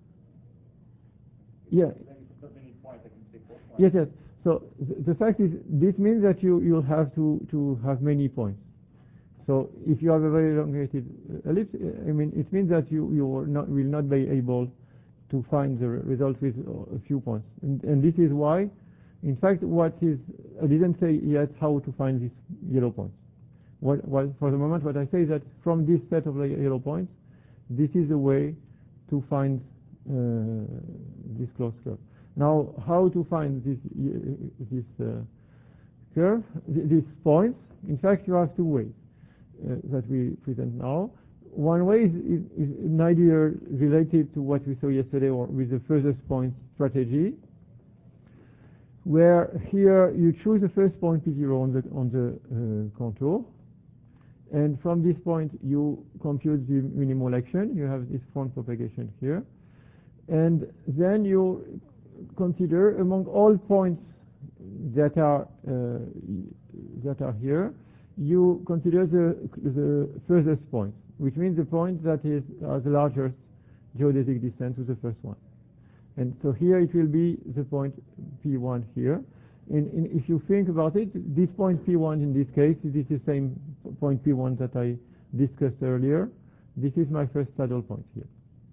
Yeah. Then it's point I can take both points. Yes, yes. So the fact is, this means that you'll have to have many points. So if you have a very elongated ellipse, it means that you will not be able to find the result with a few points. And this is why, in fact, I didn't say yet how to find these yellow points. For the moment, what I say is that from this set of yellow points, this is the way to find this closed curve. Now, how to find this curve, these points? In fact, you have two ways that we present now. One way is an idea related to what we saw yesterday, or with the furthest point strategy, where here you choose the first point P0 on the contour, and from this point you compute the minimal action. You have this front propagation here, and then you consider among all points that are here, you consider the furthest point, which means the point that has the largest geodesic distance to the first one. And so here it will be the point P1 here. And if you think about it, this point P1 in this case, this is the same point P1 that I discussed earlier. This is my first saddle point here.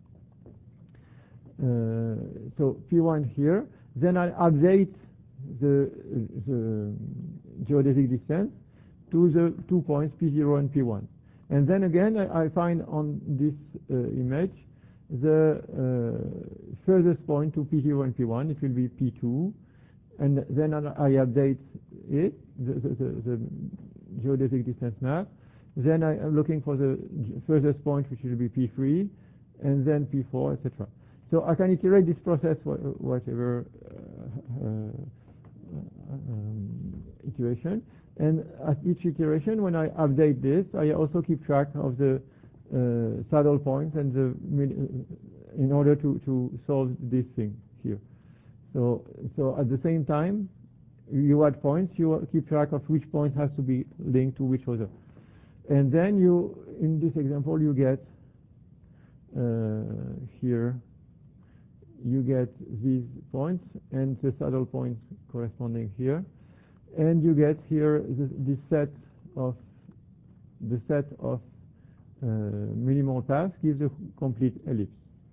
So P1 here. Then I update the geodesic distance to the 2 points P0 and P1. And then again, I find on this image the furthest point to P0 and P1. It will be P2. And then I update it, the geodesic distance map. Then I am looking for the furthest point, which will be P3. and then P4, etc. So I can iterate this process whatever iteration, and at each iteration, when I update this, I also keep track of the saddle points and in order to solve this thing here. So at the same time, you add points, you keep track of which point has to be linked to which other. And then in this example, you get here, you get these points and the saddle points corresponding here. And you get here the set of minimal paths gives a complete ellipse.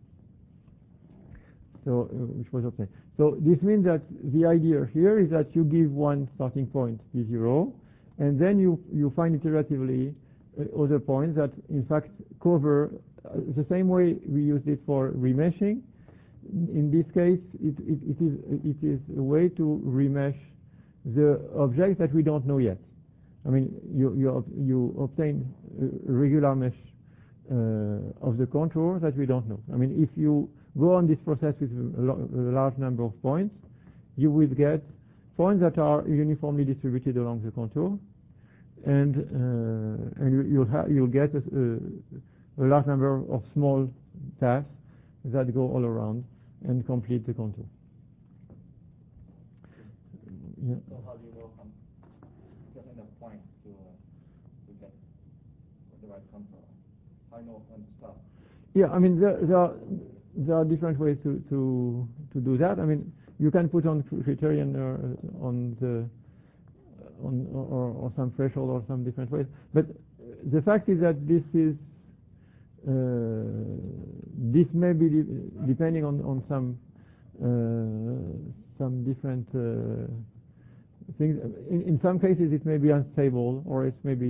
So which was obtained. So this means that the idea here is that you give one starting point P0, and then you find iteratively other points that in fact cover the same way we used it for remeshing. In this case, it is a way to remesh the object that we don't know yet. I mean, you obtain a regular mesh of the contour that we don't know. I mean, if you go on this process with a large number of points, you will get points that are uniformly distributed along the contour, and you'll get a large number of small paths that go all around and complete the contour. Yeah. So how do you know get enough points to get the right contour? How do you know when to stop? Yeah, I mean there are different ways to do that. I mean, you can put on criterion or some threshold or some different ways. But the fact is that this may be depending on some different things. In some cases, it may be unstable, or it may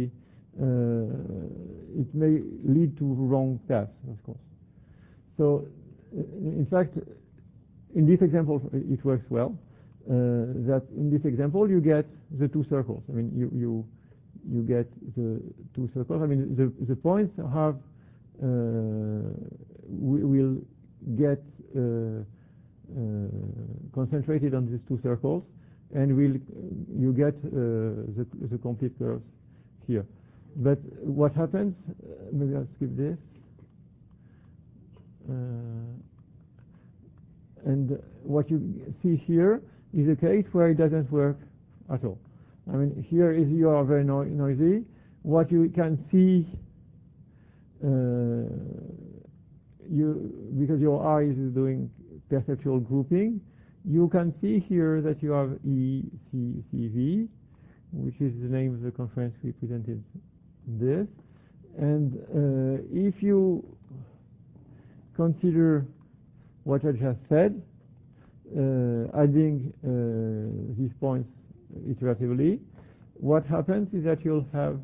lead to wrong paths, of course. So, in fact, in this example, it works well. That in this example, you get the two circles. I mean, you get the two circles. I mean, the points have will get concentrated on these two circles, and you get the complete curves here. But what happens? Maybe I'll skip this. And what you see here is a case where it doesn't work at all. I mean, here is you are very noisy. What you can see, because your eye is doing perceptual grouping, you can see here that you have ECCV, which is the name of the conference we presented this. And if you consider what I just said, adding these points iteratively, what happens is that you'll have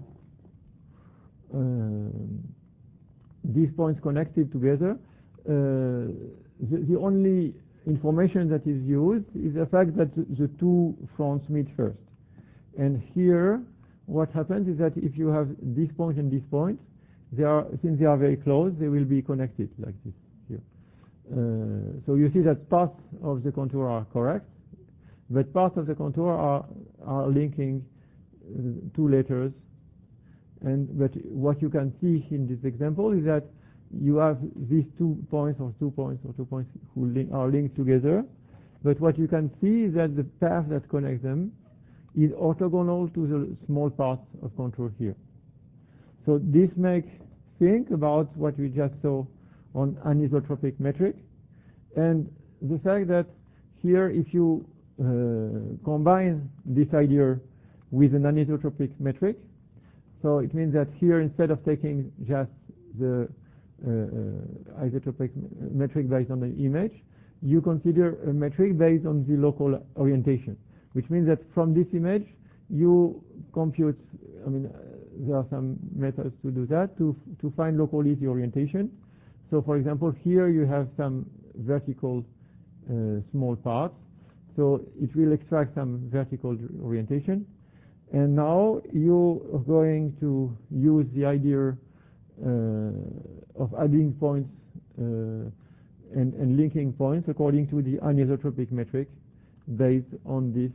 these points connected together. The only information that is used is the fact that the two fronts meet first. And here, what happens is that if you have this point and this point, since they are very close, they will be connected like this here. So you see that parts of the contour are correct, but parts of the contour are linking two letters. But what you can see in this example is that you have these 2 points or 2 points who are linked together, but what you can see is that the path that connects them is orthogonal to the small part of contour here. So this makes think about what we just saw on anisotropic metric, and the fact that here if you combine this idea with an anisotropic metric, so it means that here instead of taking just the isotropic metric based on the image, you consider a metric based on the local orientation, which means that from this image you compute, I mean, there are some methods to do that, to find locally the orientation. So for example, here you have some vertical small parts, so it will extract some vertical orientation. And now you are going to use the idea of adding points and linking points according to the anisotropic metric based on this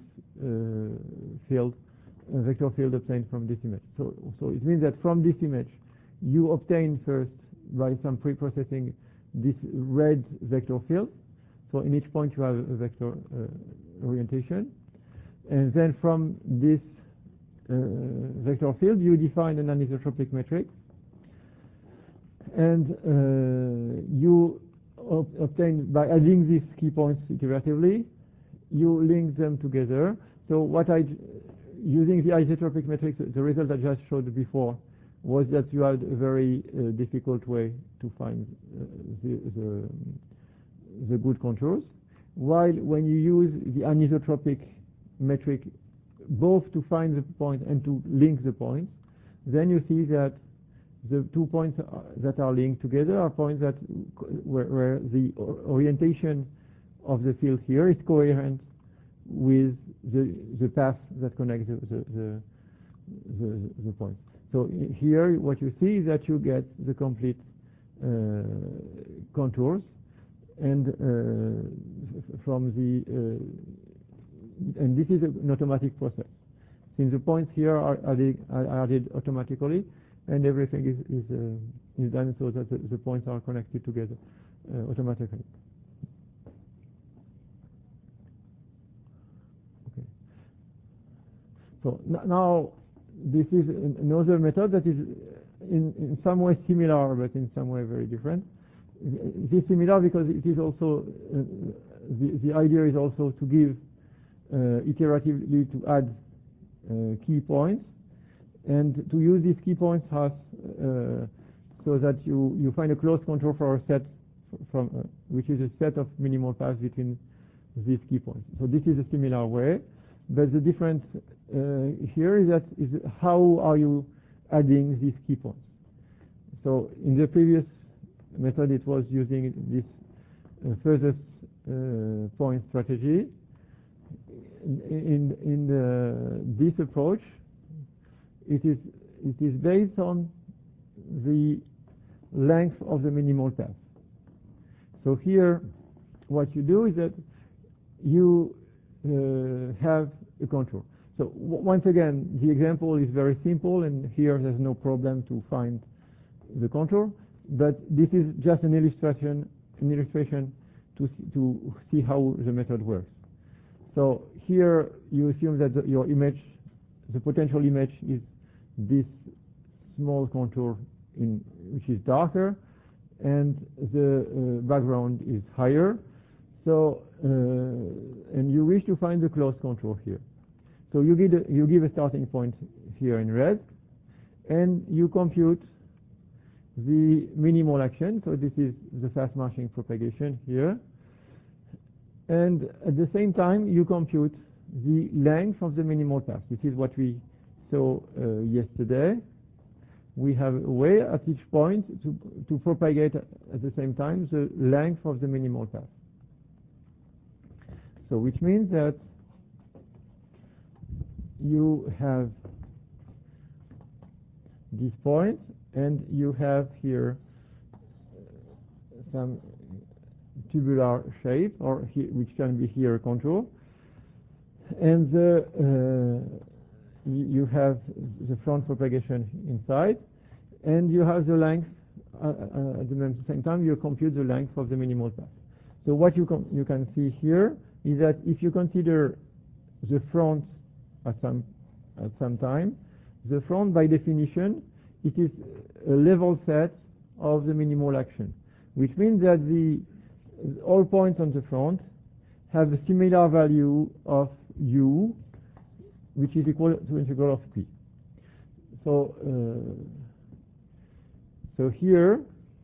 vector field obtained from this image. So it means that from this image you obtain first by some pre-processing this red vector field. So in each point you have a vector orientation, and then from this vector field you define an anisotropic metric, and you obtain by adding these key points iteratively, you link them together. So using the isotropic matrix, the result I just showed before was that you had a very difficult way to find the good contours, while when you use the anisotropic metric both to find the point and to link the points, then you see that the 2 points that are linked together are points that where the orientation of the field here is coherent with the path that connects the points. So here what you see is that you get the complete contours, and and this is an automatic process. Since the points here are added automatically, and everything is done so that the points are connected together automatically. Okay. So now this is another method that is in some way similar, but in some way very different. It is similar because it is also the idea is also to give iteratively to add key points, and to use these key points has so that you find a closed contour for a set from which is a set of minimal paths between these key points. So this is a similar way, but the difference here is how are you adding these key points. So in the previous method it was using this furthest point strategy. In this approach, it is based on the length of the minimal path. So here what you do is that you have a contour. So once again, the example is very simple, and here there's no problem to find the contour, but this is just an illustration to see how the method works. So here you assume that your image, the potential image, is this small contour which is darker, and the background is higher. So and you wish to find the closed contour here. So you give a starting point here in red, and you compute the minimal action. So this is the fast marching propagation here, and at the same time you compute the length of the minimal path. This is what we saw yesterday. We have a way at each point to propagate at the same time the length of the minimal path. So which means that you have this point, and you have here some tubular shape, or which can be here a contour, and you have the front propagation inside, and you have the length at the same time you compute the length of the minimal path. So what you can see here is that if you consider the front at some time, the front by definition it is a level set of the minimal action, which means that all points on the front have a similar value of u, which is equal to integral of p. So here,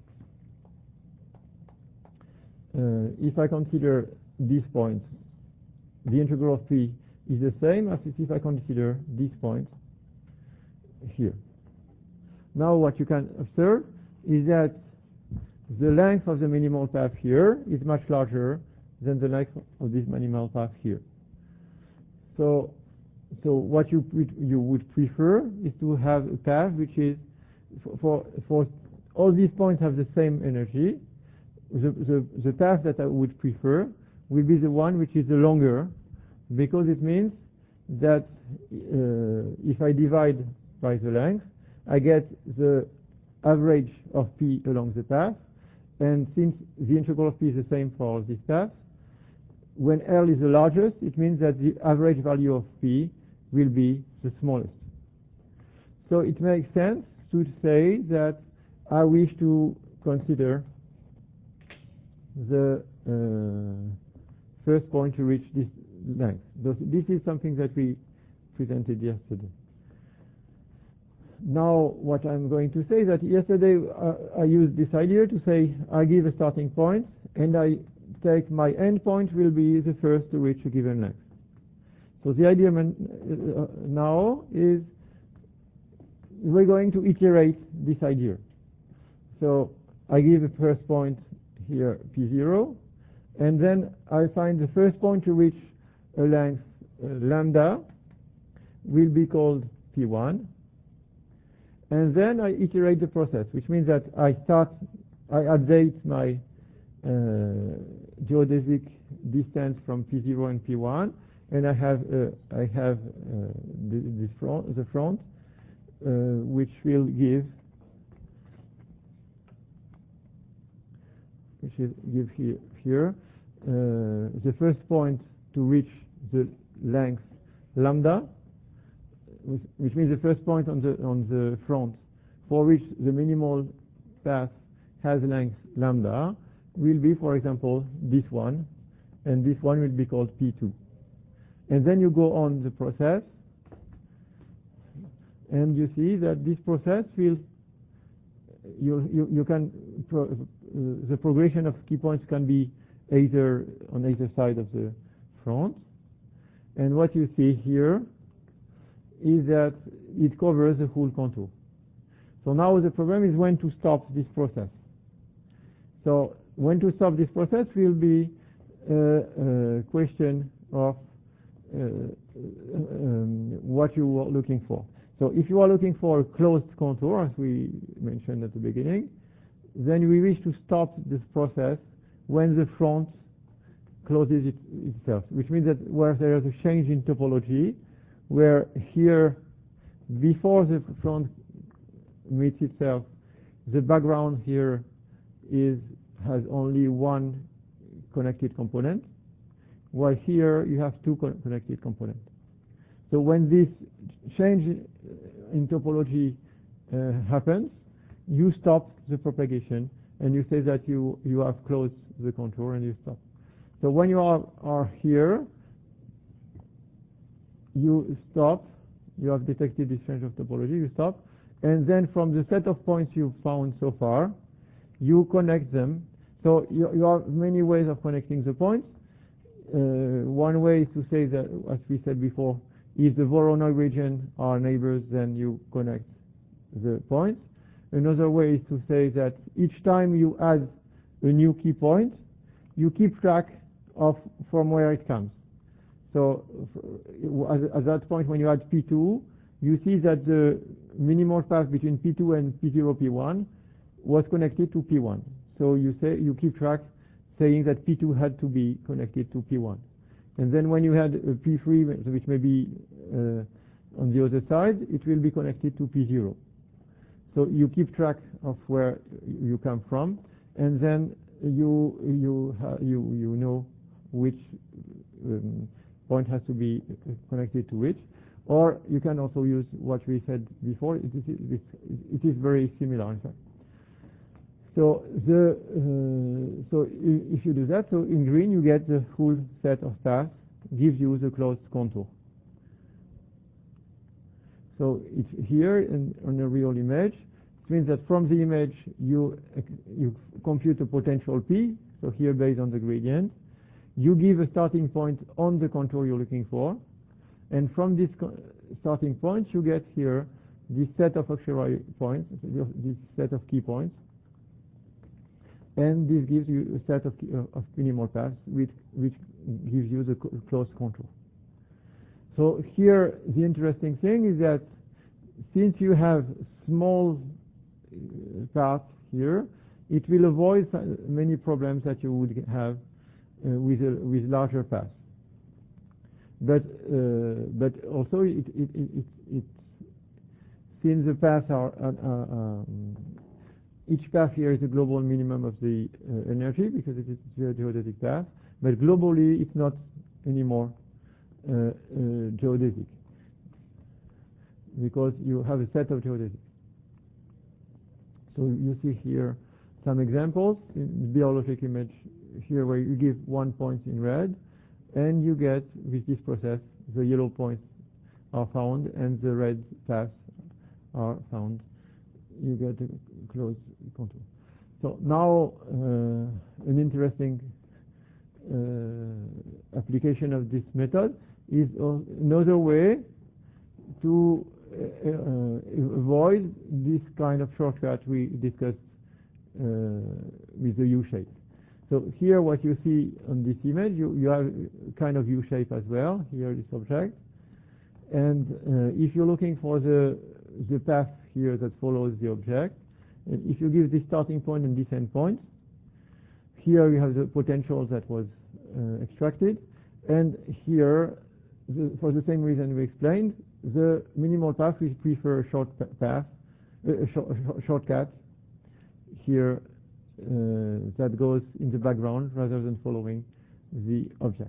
if I consider this point, the integral of p is the same as if I consider this point here. Now what you can observe is that the length of the minimal path here is much larger than the length of this minimal path here. So what you would prefer is to have a path which is for all these points have the same energy, the path that I would prefer will be the one which is the longer, because it means that if I divide by the length, I get the average of P along the path, and since the integral of P is the same for all these paths, when L is the largest, it means that the average value of P will be the smallest. So it makes sense to say that I wish to consider the first point to reach this length. This is something that we presented yesterday. Now what I'm going to say is that yesterday I used this idea to say I give a starting point and I take my end point will be the first to reach a given length. So the idea now is we're going to iterate this idea. So I give a first point here P0, and then I find the first point to reach a length lambda will be called P1, and then I iterate the process, which means that I update my geodesic distance from P0 and P1, and I have the front, which will give here the first point to reach the length lambda, which means the first point on the front for which the minimal path has length lambda will be, for example, this one, and this one will be called P2. And then you go on the process, and you see that this process will the progression of key points can be either on either side of the front, and what you see here is that it covers the whole contour. So now the problem is when to stop this process. So when to stop this process will be a question of what you are looking for. So if you are looking for a closed contour, as we mentioned at the beginning, then we wish to stop this process when the front closes itself, which means that where there is a change in topology, where here, before the front meets itself, the background here has only one connected component, while here you have two connected components. So when this change in topology happens, you stop the propagation and you say that you have closed the contour and you stop. So when you are here, you stop, you have detected this change of topology, you stop, and then from the set of points you've found so far, you connect them. So you have many ways of connecting the points. One way is to say that, as we said before, if the Voronoi region are neighbors, then you connect the points. Another way is to say that each time you add a new key point, you keep track of from where it comes. So at that point, when you add P2, you see that the minimal path between P2 and P0, P1 was connected to P1. So you keep track, saying that P2 had to be connected to P1. And then when you had a P3, which may be on the other side, it will be connected to P0. So you keep track of where you come from, and then you know which point has to be connected to which. Or you can also use what we said before. It is very similar, in fact. So if you do that, so in green you get the full set of paths, gives you the closed contour. So it's here on a real image. It means that from the image you compute a potential P, so here based on the gradient. You give a starting point on the contour you're looking for, and from this starting point you get here this set of auxiliary points, this set of key points, and this gives you a set of minimal paths which gives you the closed contour. So here the interesting thing is that since you have small paths here, it will avoid many problems that you would have with larger paths. But also since the paths are each path here is a global minimum of the energy because it is a geodesic path, but globally it's not anymore geodesic because you have a set of geodesics. So you see here some examples in the biologic image here where you give 1 point in red, and you get, with this process, the yellow points are found and the red paths are found. You get a closed contour. So now an interesting application of this method is another way to avoid this kind of shortcut we discussed with the U-shape. So here what you see on this image, you have kind of U-shape as well, here this object. And if you're looking for the path here that follows the object, and if you give this starting point and this end point, here you have the potential that was extracted, and here, for the same reason we explained, the minimal path, we prefer a short path, shortcut here that goes in the background rather than following the object.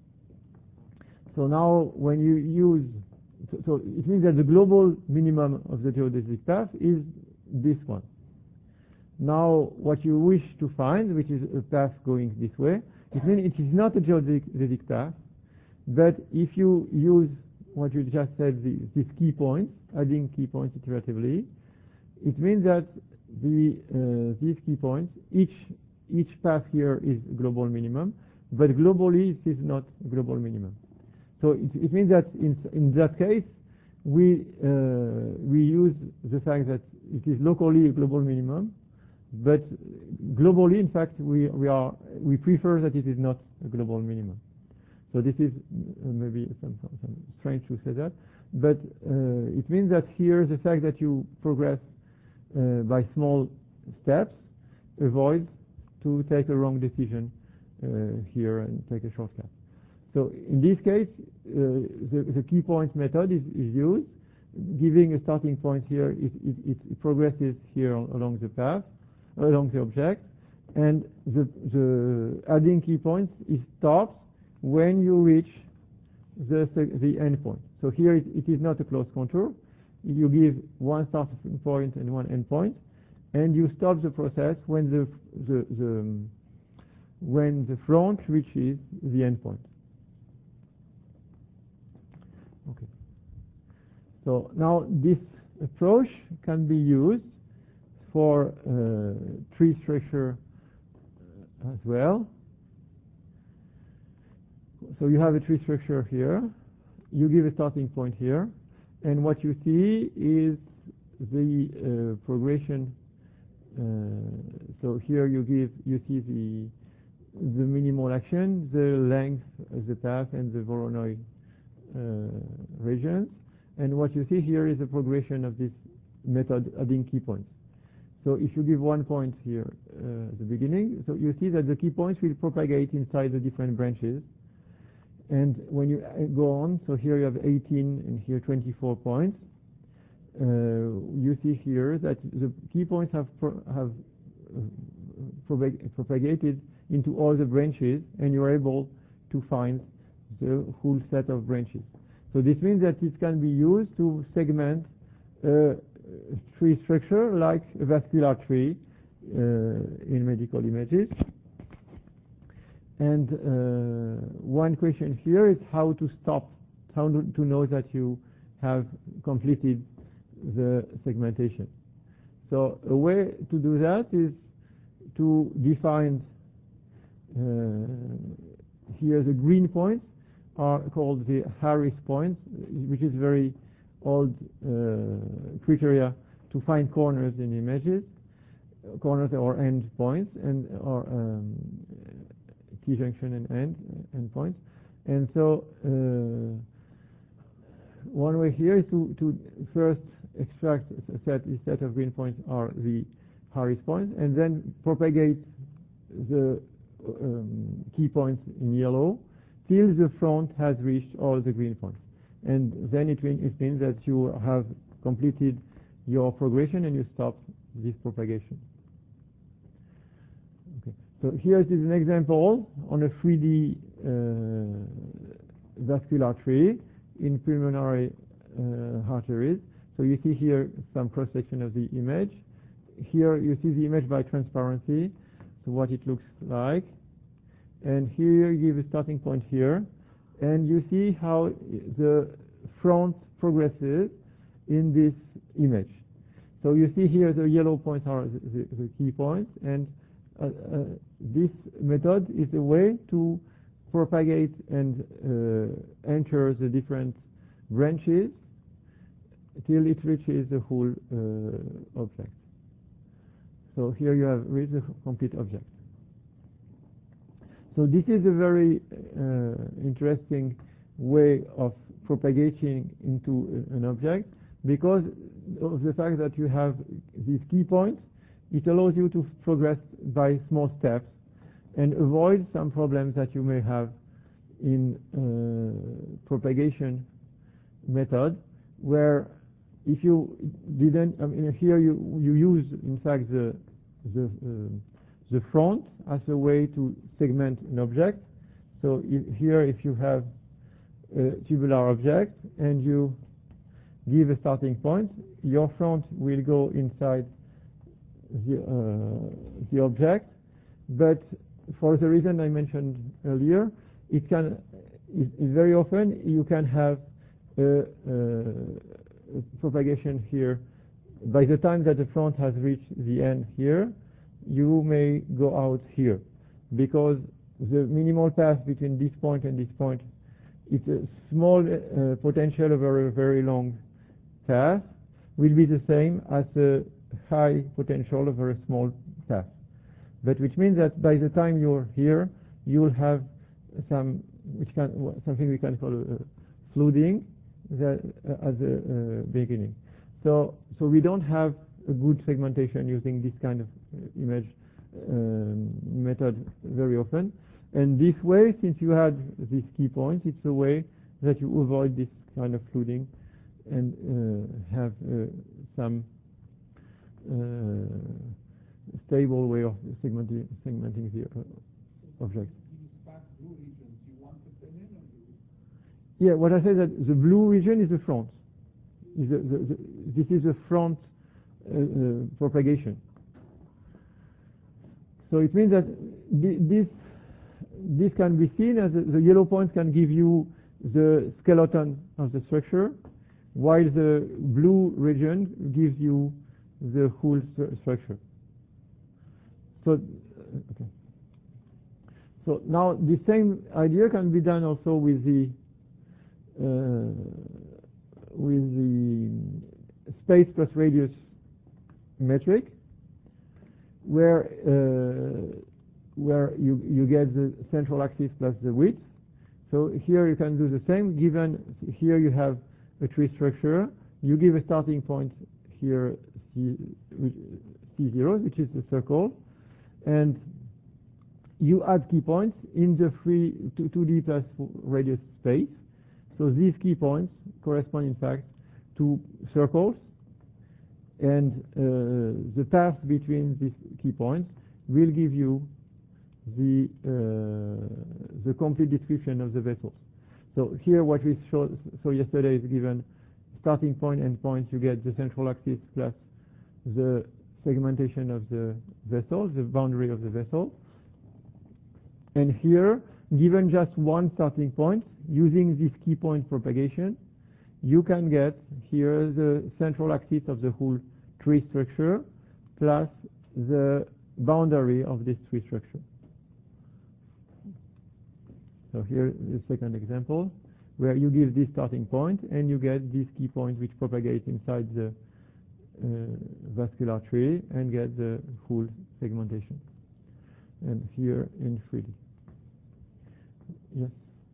So now when you use, so it means that the global minimum of the geodesic path is this one. Now what you wish to find, which is a path going this way, it means it is not a geodesic path, but if you use what you just said, these key points, adding key points iteratively, it means that these key points, each path here is global minimum, but globally it is not global minimum. So it means that in that case we use the fact that it is locally a global minimum, but globally in fact we prefer that it is not a global minimum. So this is maybe some strange to say that, but it means that here the fact that you progress by small steps avoids to take a wrong decision here and take a shortcut. So in this case, the key points method is used, giving a starting point here. It progresses here along the path, along the object, and the adding key points is stopped when you reach the end point. So here it is not a closed contour. You give one starting point and one end point, and you stop the process when the front reaches the end point. Okay. So now this approach can be used for tree structure as well. So you have a tree structure here. You give a starting point here, and what you see is the progression. So here you see the minimal action, the length of the path, and the Voronoi regions. And what you see here is the progression of this method adding key points. So if you give 1 point here at the beginning, so you see that the key points will propagate inside the different branches. And when you go on, so here you have 18 and here 24 points. You see here that the key points have propagated into all the branches, and you are able to find the whole set of branches. So this means that it can be used to segment a tree structure like a vascular tree in medical images. And one question here is how to stop, how to know that you have completed the segmentation. So a way to do that is to define here the green points are called the Harris points, which is very old criteria to find corners in images, corners or end points, and or T-junction and end points. And so one way here is to first extract a set of green points are the Harris points, and then propagate the key points in yellow till the front has reached all the green points. And then it means that you have completed your progression and you stop this propagation. Okay. So here is an example on a 3D vascular tree in pulmonary arteries. So you see here some cross-section of the image. Here you see the image by transparency, so what it looks like. And here you give a starting point here, and you see how the front progresses in this image. So you see here the yellow points are the key points, and this method is a way to propagate and enter the different branches till it reaches the whole object. So here you have reached the complete object. So this is a very interesting way of propagating into an object, because of the fact that you have these key points. It allows you to progress by small steps and avoid some problems that you may have in propagation method, where if you didn't, here you use in fact the front as a way to segment an object. So here, if you have a tubular object and you give a starting point, your front will go inside the object, but for the reason I mentioned earlier, very often you can have propagation here. By the time that the front has reached the end here, you may go out here, because the minimal path between this point and this point is a small potential over a very long path will be the same as a high potential over a small path. But which means that by the time you're here, you'll have something we can call flooding as a beginning. So we don't have a good segmentation using this kind of image method very often. And this way, since you had these key points, it's a way that you avoid this kind of flooding and have some stable way of segmenting the object. These black blue regions, you want to fill in, or Yeah, what I said that the blue region is the front. This is the front propagation. So it means that this can be seen as the yellow points can give you the skeleton of the structure, while the blue region gives you the whole structure. So, okay. So now the same idea can be done also with the space plus radius metric, where you get the central axis plus the width. So here you can do the same. Given here you have a tree structure, you give a starting point here C0, which is the circle, and you add key points in the 2D plus radius space. So these key points correspond in fact to circles, and the path between these key points will give you the complete description of the vessels. So here what we saw yesterday is given starting point and point. You get the central axis plus the segmentation of the vessel, the boundary of the vessel. And here, given just one starting point, using this key point propagation, you can get here the central axis of the whole tree structure plus the boundary of this tree structure. So here is the second example, where you give this starting point and you get these key points which propagate inside the vascular tree and get the whole segmentation. And here in 3D. Yes?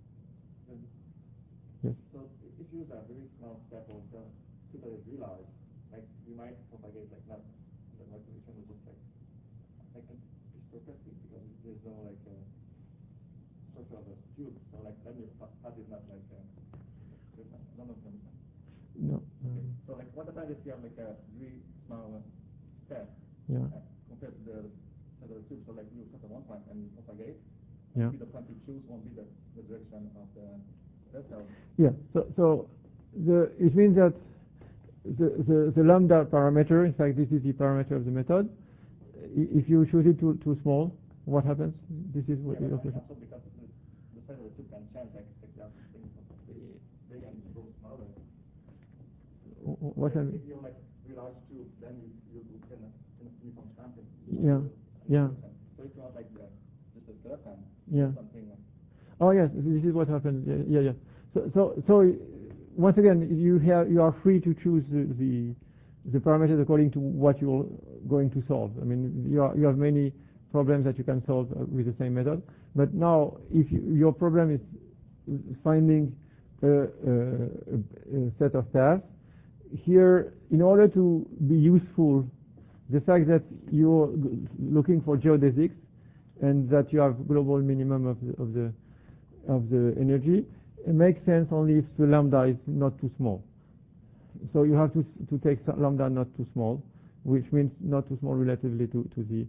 Yes? So if you use a very small step, people realize, like, we might propagate like nothing. calculation was just like a discrepancy because there's no structure of the tube. So then your path is not none of them. No. Okay. So what about if you have a really small step compared to the tube? So you cut at one point and you propagate. Yeah. The point you choose won't be the direction of the vessel. Yeah. So it means that the lambda parameter, in fact, this is the parameter of the method. If you choose it too small, what happens? This is what also because the size of the tube can change, big and go smaller. What I mean? If you really large tube, then you can uniform stamping. Yeah. So if you want just a skeleton, something Oh yes, this is what happened. Yeah. So once again, you are free to choose the parameters according to what you're going to solve. I mean, you have many problems that you can solve with the same method. But now, if your problem is finding a set of paths, here, in order to be useful, the fact that you're looking for geodesics and that you have global minimum of the energy, it makes sense only if the lambda is not too small. So you have to take lambda not too small, which means not too small relatively to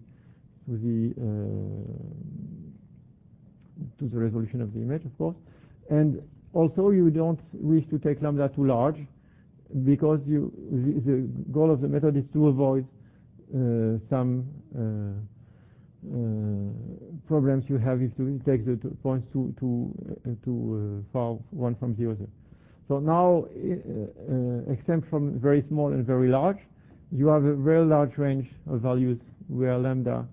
the resolution of the image, of course. And also you don't wish to take lambda too large, because the goal of the method is to avoid some problems you have if you take the points too far one from the other. So now, except from very small and very large, you have a very large range of values where lambda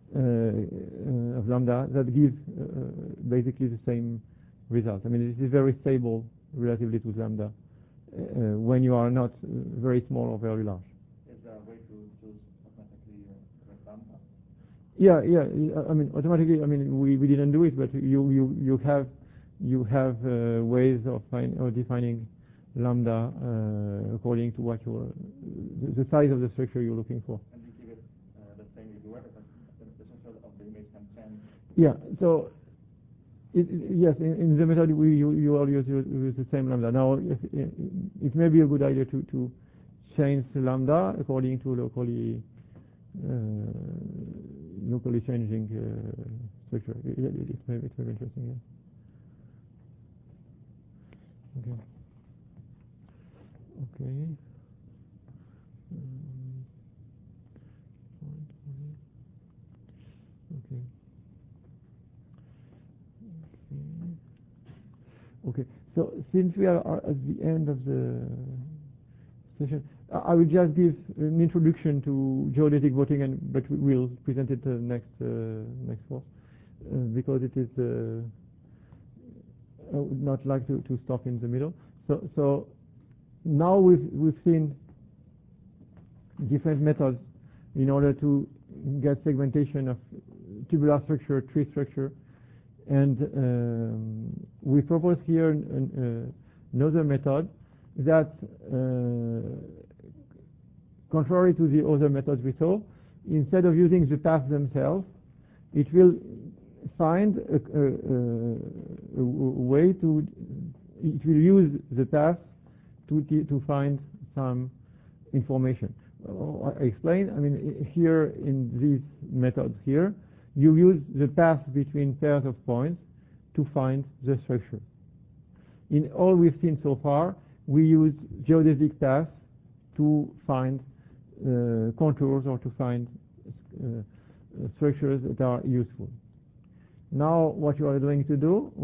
that gives basically the same result. I mean, this is very stable relatively to lambda when you are not very small or very large. Is there a way to choose automatically lambda? Yeah. I mean, automatically. I mean, we didn't do it, but you have ways of defining lambda according to what the size of the structure you're looking for. And you keep it the same everywhere because the structure of the image can change. Yeah. So yes, in the method you all use the same lambda. Now it may be a good idea to change the lambda according to locally changing structure. It may be interesting. Yeah. Okay. Okay. So since we are at the end of the session, I will just give an introduction to geodetic voting, but we'll present it next course because it is. I would not like to stop in the middle. So now we've seen different methods in order to get segmentation of tubular structure, tree structure, and we propose here another method that, contrary to the other methods we saw, instead of using the paths themselves, it will find a way to. It will use the path to find some information. I explain. I mean, here in these methods here, you use the path between pairs of points to find the structure. In all we've seen so far, we use geodesic paths to find contours or to find structures that are useful. Now, what we are going to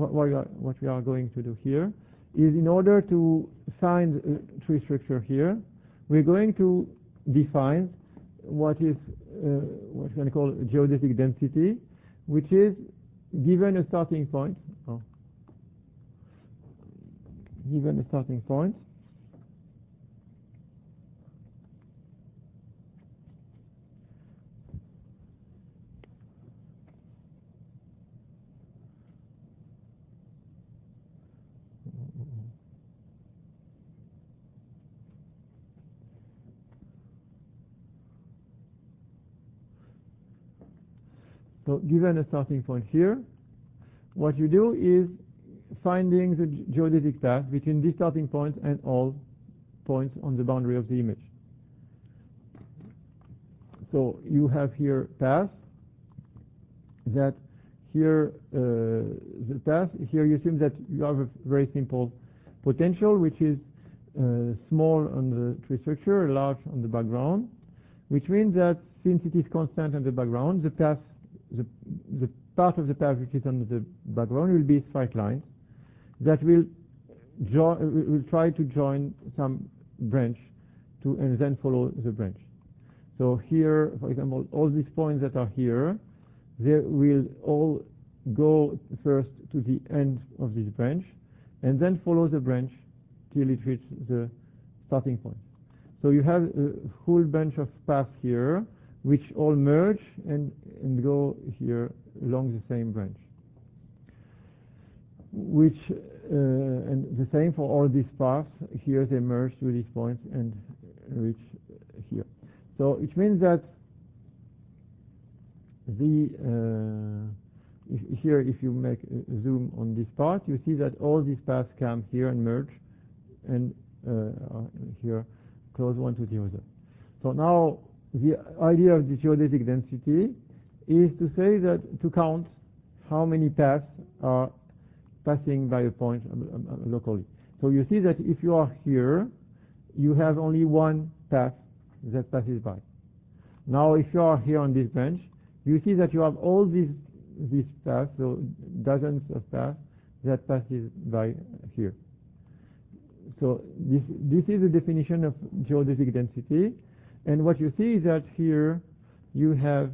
do here is, in order to find a tree structure here, we're going to define what we can call geodesic density, which is given a starting point. Given a starting point, So given a starting point here, what you do is finding the geodesic path between this starting point and all points on the boundary of the image. So you have here path that here the path here you assume that you have a very simple potential, which is small on the tree structure, large on the background, which means that since it is constant on the background, the path, the part of the path which is on the background will be straight lines that will try to join some branch and then follow the branch. So here, for example, all these points that are here, they will all go first to the end of this branch and then follow the branch till it reaches the starting point. So you have a whole bunch of paths here which all merge and go here along the same branch. Which and the same for all these paths. Here they merge to these points and reach here. So it means that here, if you make a zoom on this part, you see that all these paths come here and merge, and here close one to the other. So now the idea of the geodesic density is to say that to count how many paths are passing by a point locally. So you see that if you are here, you have only one path that passes by. Now if you are here on this bench, you see that you have all these paths, so dozens of paths that passes by here. So this is the definition of geodesic density, and what you see is that here you have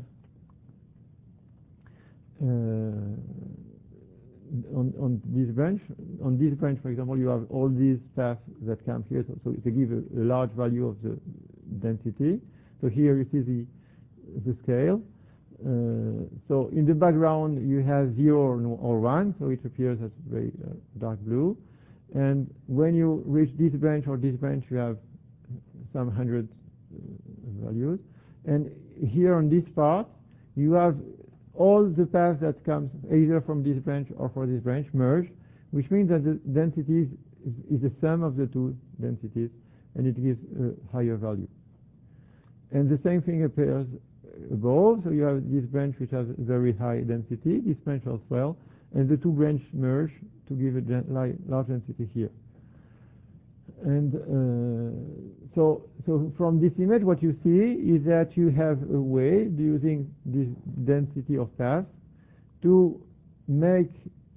on this branch, for example, you have all these paths that come here, so they give a large value of the density. So here you see the scale. So in the background you have 0 or 1, so it appears as very dark blue. And when you reach this branch or this branch, you have some 100 values. And here on this part, you have all the paths that comes either from this branch or from this branch merge, which means that the density is the sum of the two densities, and it gives a higher value. And the same thing appears above, so you have this branch which has very high density, this branch as well, and the two branches merge to give a large density here. And so from this image, what you see is that you have a way, using this density of paths, to make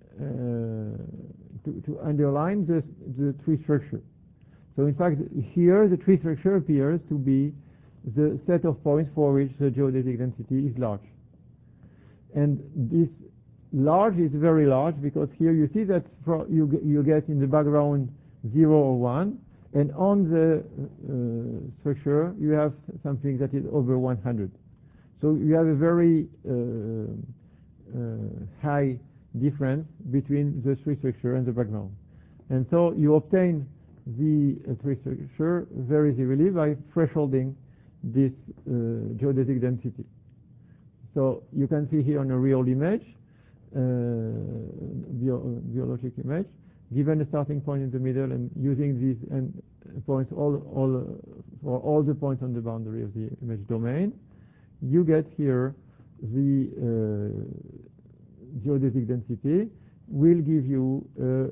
to underline the tree structure. So in fact, here the tree structure appears to be the set of points for which the geodesic density is large. And this large is very large because here you see that you get in the background 0 or 1, and on the structure you have something that is over 100. So you have a very high difference between the tree structure and the background. And so you obtain the tree structure very easily by thresholding this geodesic density. So you can see here on a real image, biologic image, given a starting point in the middle and using these points for all the points on the boundary of the image domain, you get here the geodesic density will give you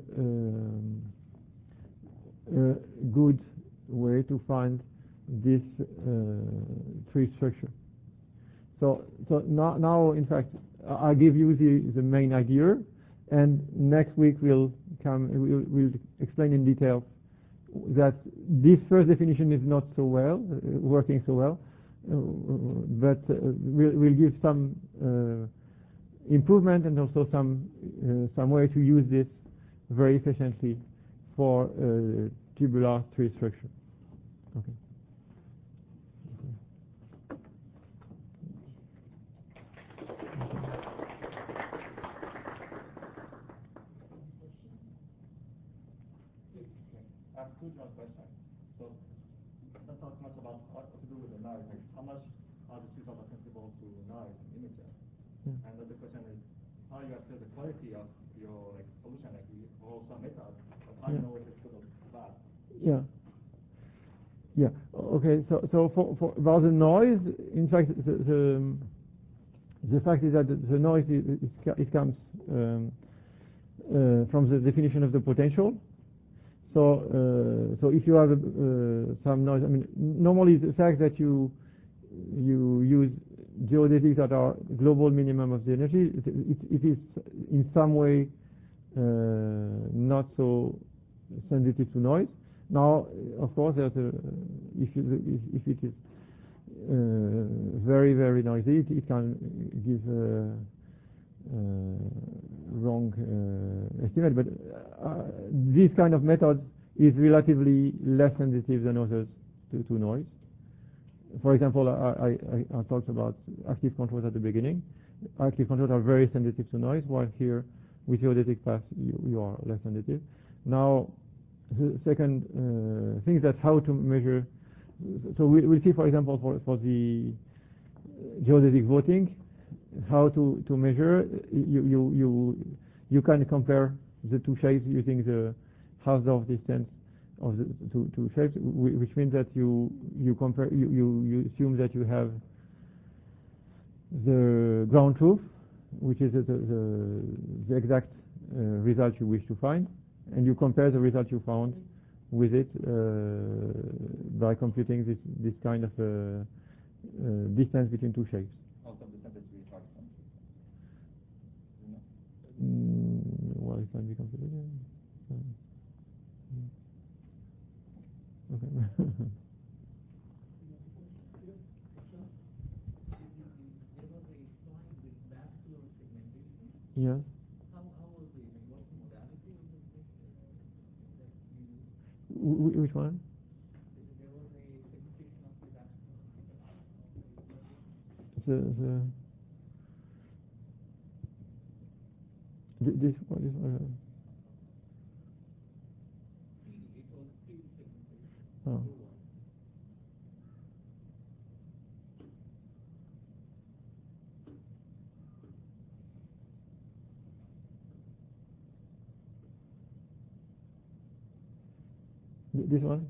a good way to find this tree structure. So now in fact I'll give you the main idea, and next week we'll explain in detail that this first definition is not so well working so well, but we'll give some improvement and also some way to use this very efficiently for tubular tree structure. Okay. I have two different questions. So let's talk much about what to do with the noise. Like how much are the trees are sensible to noise and images? And the question is how you assess the quality of your solution, or some method, but how you know if it's good or bad. Yeah. Yeah. Okay. So for about the noise, in fact, the fact is that the noise it comes from the definition of the potential. So if you have some noise, I mean, normally the fact that you use geodesics that are global minimum of the energy, it is in some way not so sensitive to noise. Now, of course, there's if it is very, very noisy, it can give wrong estimate. But this kind of method is relatively less sensitive than others to noise. For example, I talked about active controls at the beginning. Active controls are very sensitive to noise, while here with geodetic path you are less sensitive. Now, the second thing is that how to measure. So we'll see, for example, for the geodetic voting, how to measure. You can compare the two shapes using the Hausdorff distance of the two shapes, which means that you compare. You assume that you have the ground truth, which is the exact result you wish to find, and you compare the result you found with it by computing this kind of distance between two shapes. Also the distance we talked about. Well, it can be computed. Okay. Yes. How was it? What's the modality of this that you used? Which one? There was a segmentation of the this one. it was 3D segmentation. Oh. This one?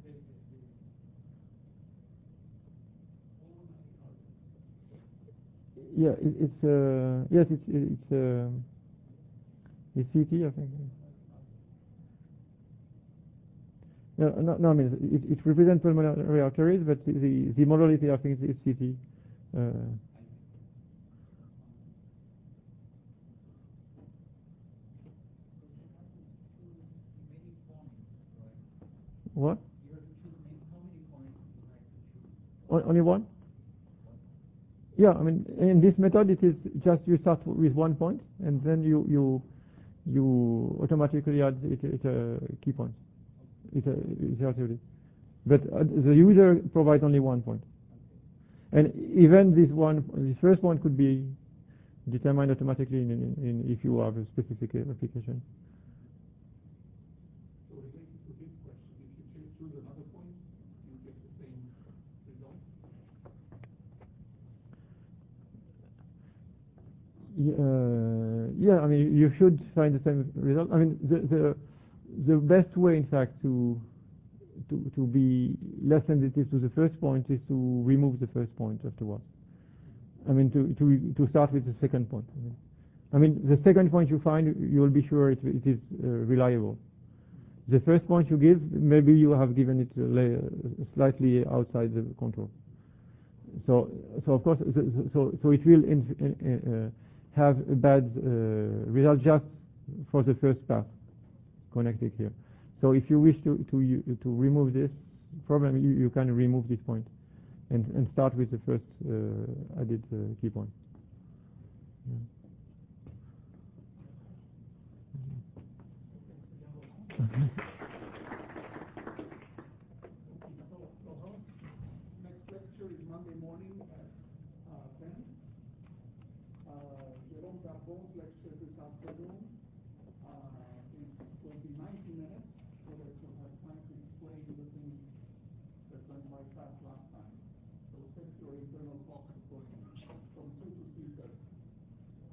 Yeah, it's yes, it's CT, I think. No, I mean it represents pulmonary arteries, but the modality I think is CT. What? You have to choose how many points you have to choose? Only one? Yeah, I mean, in this method, it is just you start with 1 point, and then you automatically add it key points. It's relatively. But the user provides only 1 point, and even this first one could be determined automatically in if you have a specific application. So related to this question, if you choose another point, you get the same result? Yeah, I mean, you should find the same result. I mean, the best way, in fact, to be less sensitive to the first point is to remove the first point afterwards. I mean, to start with the second point. I mean, the second point you find, you will be sure it is reliable. The first point you give, maybe you have given it slightly outside the control. So of course, so it will have a bad result just for the first path connected here. So if you wish to remove this problem, you can remove this point and start with the first added key point. So next lecture is Monday morning at 10. Jérôme Darbon's lecture this afternoon will be 90 minutes, so that you'll have time to explain the things that went by fast last time. So set your internal clocks accordingly from 2 to 3:30.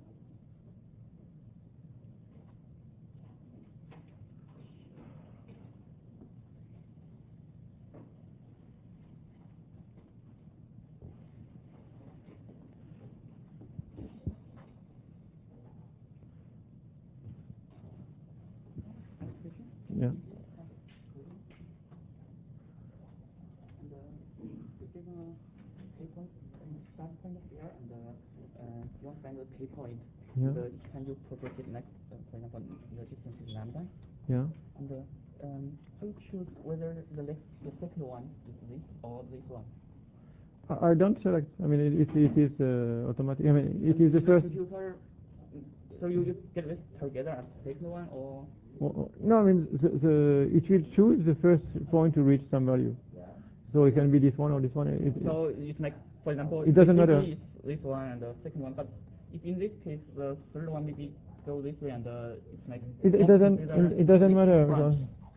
Yeah. Can you propose it next, for example, the distance is lambda, Yeah. and how you choose whether the second one is this or this one? I don't select. I mean, it is automatic. I mean, it is the first. Computer, so you just get this together as the second one, or? No, I mean, it will choose the first point to reach some value. So it can be this one or this one. So it's like, for example, it doesn't matter. It's this one and the second one, but if in this case the third one maybe go this way and it's like it doesn't matter because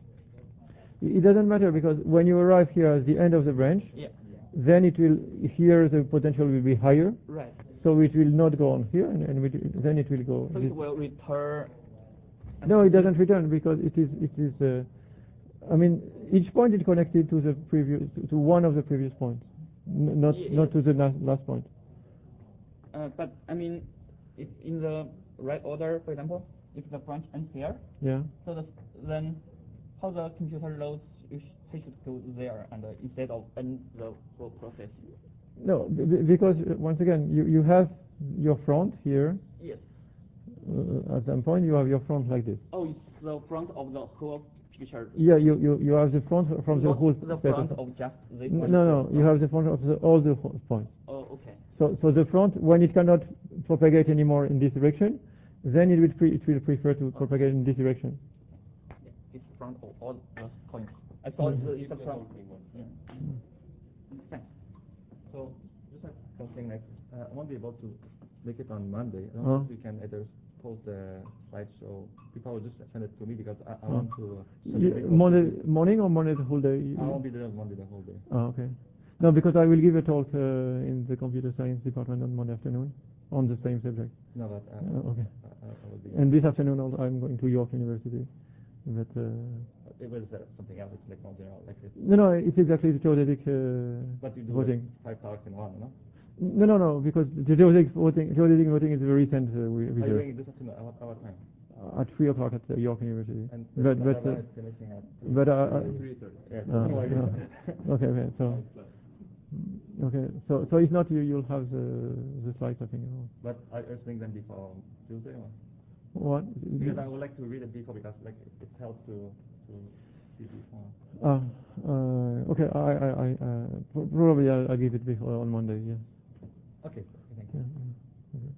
it doesn't matter because when you arrive here at the end of the branch, yeah, then it will here the potential will be higher. Right. So it will not go on here, and then it will go. So it will return. No, it doesn't return because it is. I mean, each point is connected to the previous to one of the previous points, not to the last point. But I mean, if in the right order, for example, if the branch ends here, yeah. So then how the computer loads, he should go there and instead of end the whole process. No, because once again, you have your front here. Yes. At some point, you have your front like this. Oh, it's the front of the whole picture. Yeah, you have the front from the whole. The front of just this one. No, you have the front of all the points. Oh, okay. So the front, when it cannot propagate anymore in this direction, then it will prefer to propagate in this direction. Yeah, it's front of all the points. I thought it's the front. Yeah. Thanks. So just like something like I won't be able to make it on Monday. I don't know if we can either post the slideshow. People will just send it to me because I want to. Monday morning or Monday the whole day? I won't be there on Monday the whole day. Oh, okay. No, because I will give a talk in the computer science department on Monday afternoon on the same subject. No, but okay. I will be. And this afternoon I'm going to York University. But it was something else. It's like more general, like this. No, it's exactly the geodetic but you do voting. Like 5 talks in one, no? No, because the geodetic voting is a very recent research. Are you doing this afternoon? At what time? At 3 o'clock at York University. And but it's finishing at 3:30. Yeah. Okay, so. Okay, so it's not you'll have the slides, I think. But I think then before Tuesday or? What? Because I would like to read it before because like it helps to see before. Okay, I probably I'll give it before on Monday. Yes. Okay, thank you. Yeah. Okay.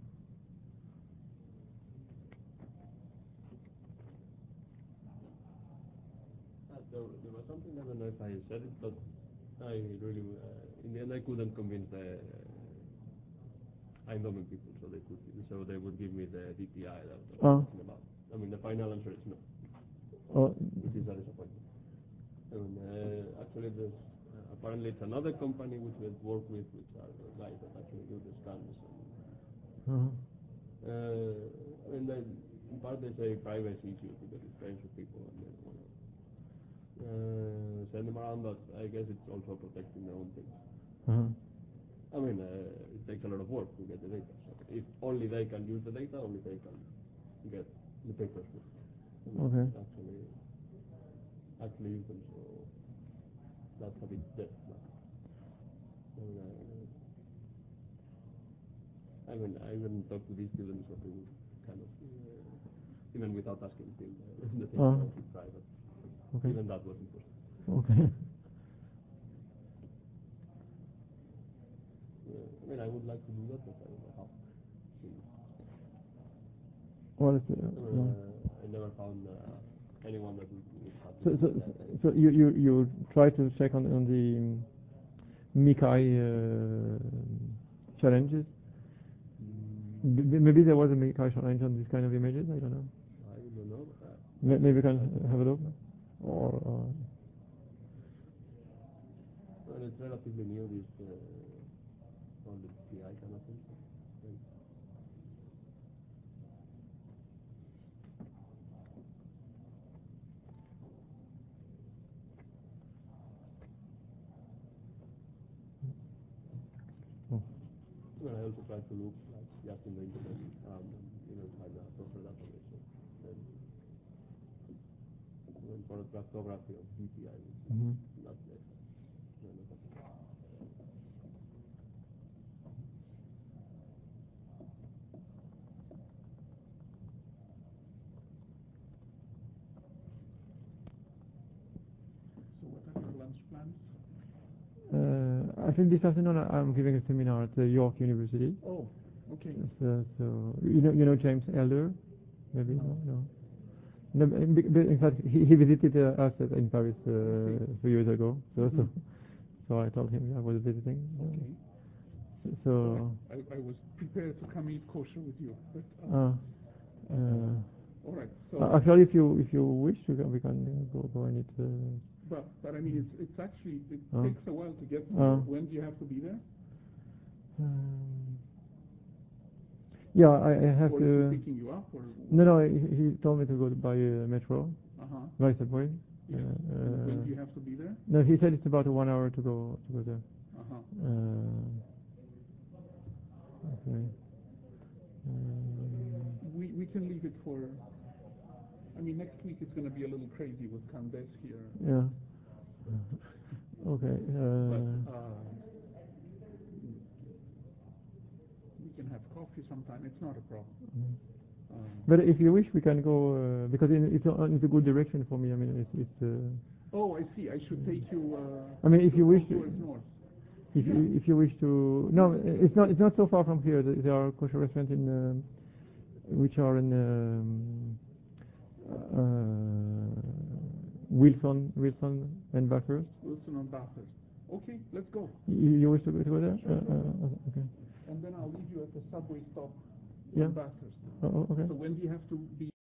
There was something, I don't know if I said it, but I really, in the end, I couldn't convince the Eindhoven people, so they would give me the DPI that I was talking about. I mean, the final answer is no, which is a disappointment. And actually, there's apparently it's another company which we work with, which are the guys that actually do the scans. And then in part they say privacy issues because it's friends with people and they don't want to send them around, but I guess it's also protecting their own things. I mean, it takes a lot of work to get the data. So if only they can use the data, only they can get the papers. Okay. Actually use them, so that's a bit dead. I mean, I even talked to these students who would kind of, even without asking them, the thing was private. Okay. Even that wasn't possible. Okay. I mean, I would like to do that, but I don't know how. Well, I never found anyone that would have. So you try to check on the Mikai challenges. Maybe there was a Mikai challenge on this kind of images. I don't know. I don't know. Maybe you can have a look. Or well, it's relatively new. This all the PI kind of thing. Well, I also try to look like just in the internet and find a proper database. And for a cartography of DPI, not less. Actually, this afternoon I'm giving a seminar at York University. Oh, okay. So you know James Elder? Maybe no. No, in fact, he visited us in Paris 2 years ago. So I told him I was visiting. Okay. So I was prepared to come eat kosher with you, but all right. So actually, if you wish, we can go and eat. But I mean, it's actually it takes a while to get there. When do you have to be there? Yeah, I have or to. Is he picking you up or? No, he told me to go by metro, by subway. Yeah. When do you have to be there? No, he said it's about 1 hour to go there. Okay. We can leave it for. I mean, next week it's going to be a little crazy with Candes here. Yeah. Okay. We can have coffee sometime. It's not a problem. But if you wish, we can go because it's a good direction for me. I mean, it's. Oh, I see. I should take you. I mean, if you wish to. North. If you wish to. No, it's not so far from here. There are kosher restaurants which are in Wilson and Bathurst. Wilson and Bathurst. Okay, let's go. You wish to go there? Sure. Okay. And then I'll leave you at the subway stop in Bathurst. Oh, okay. So when do you have to be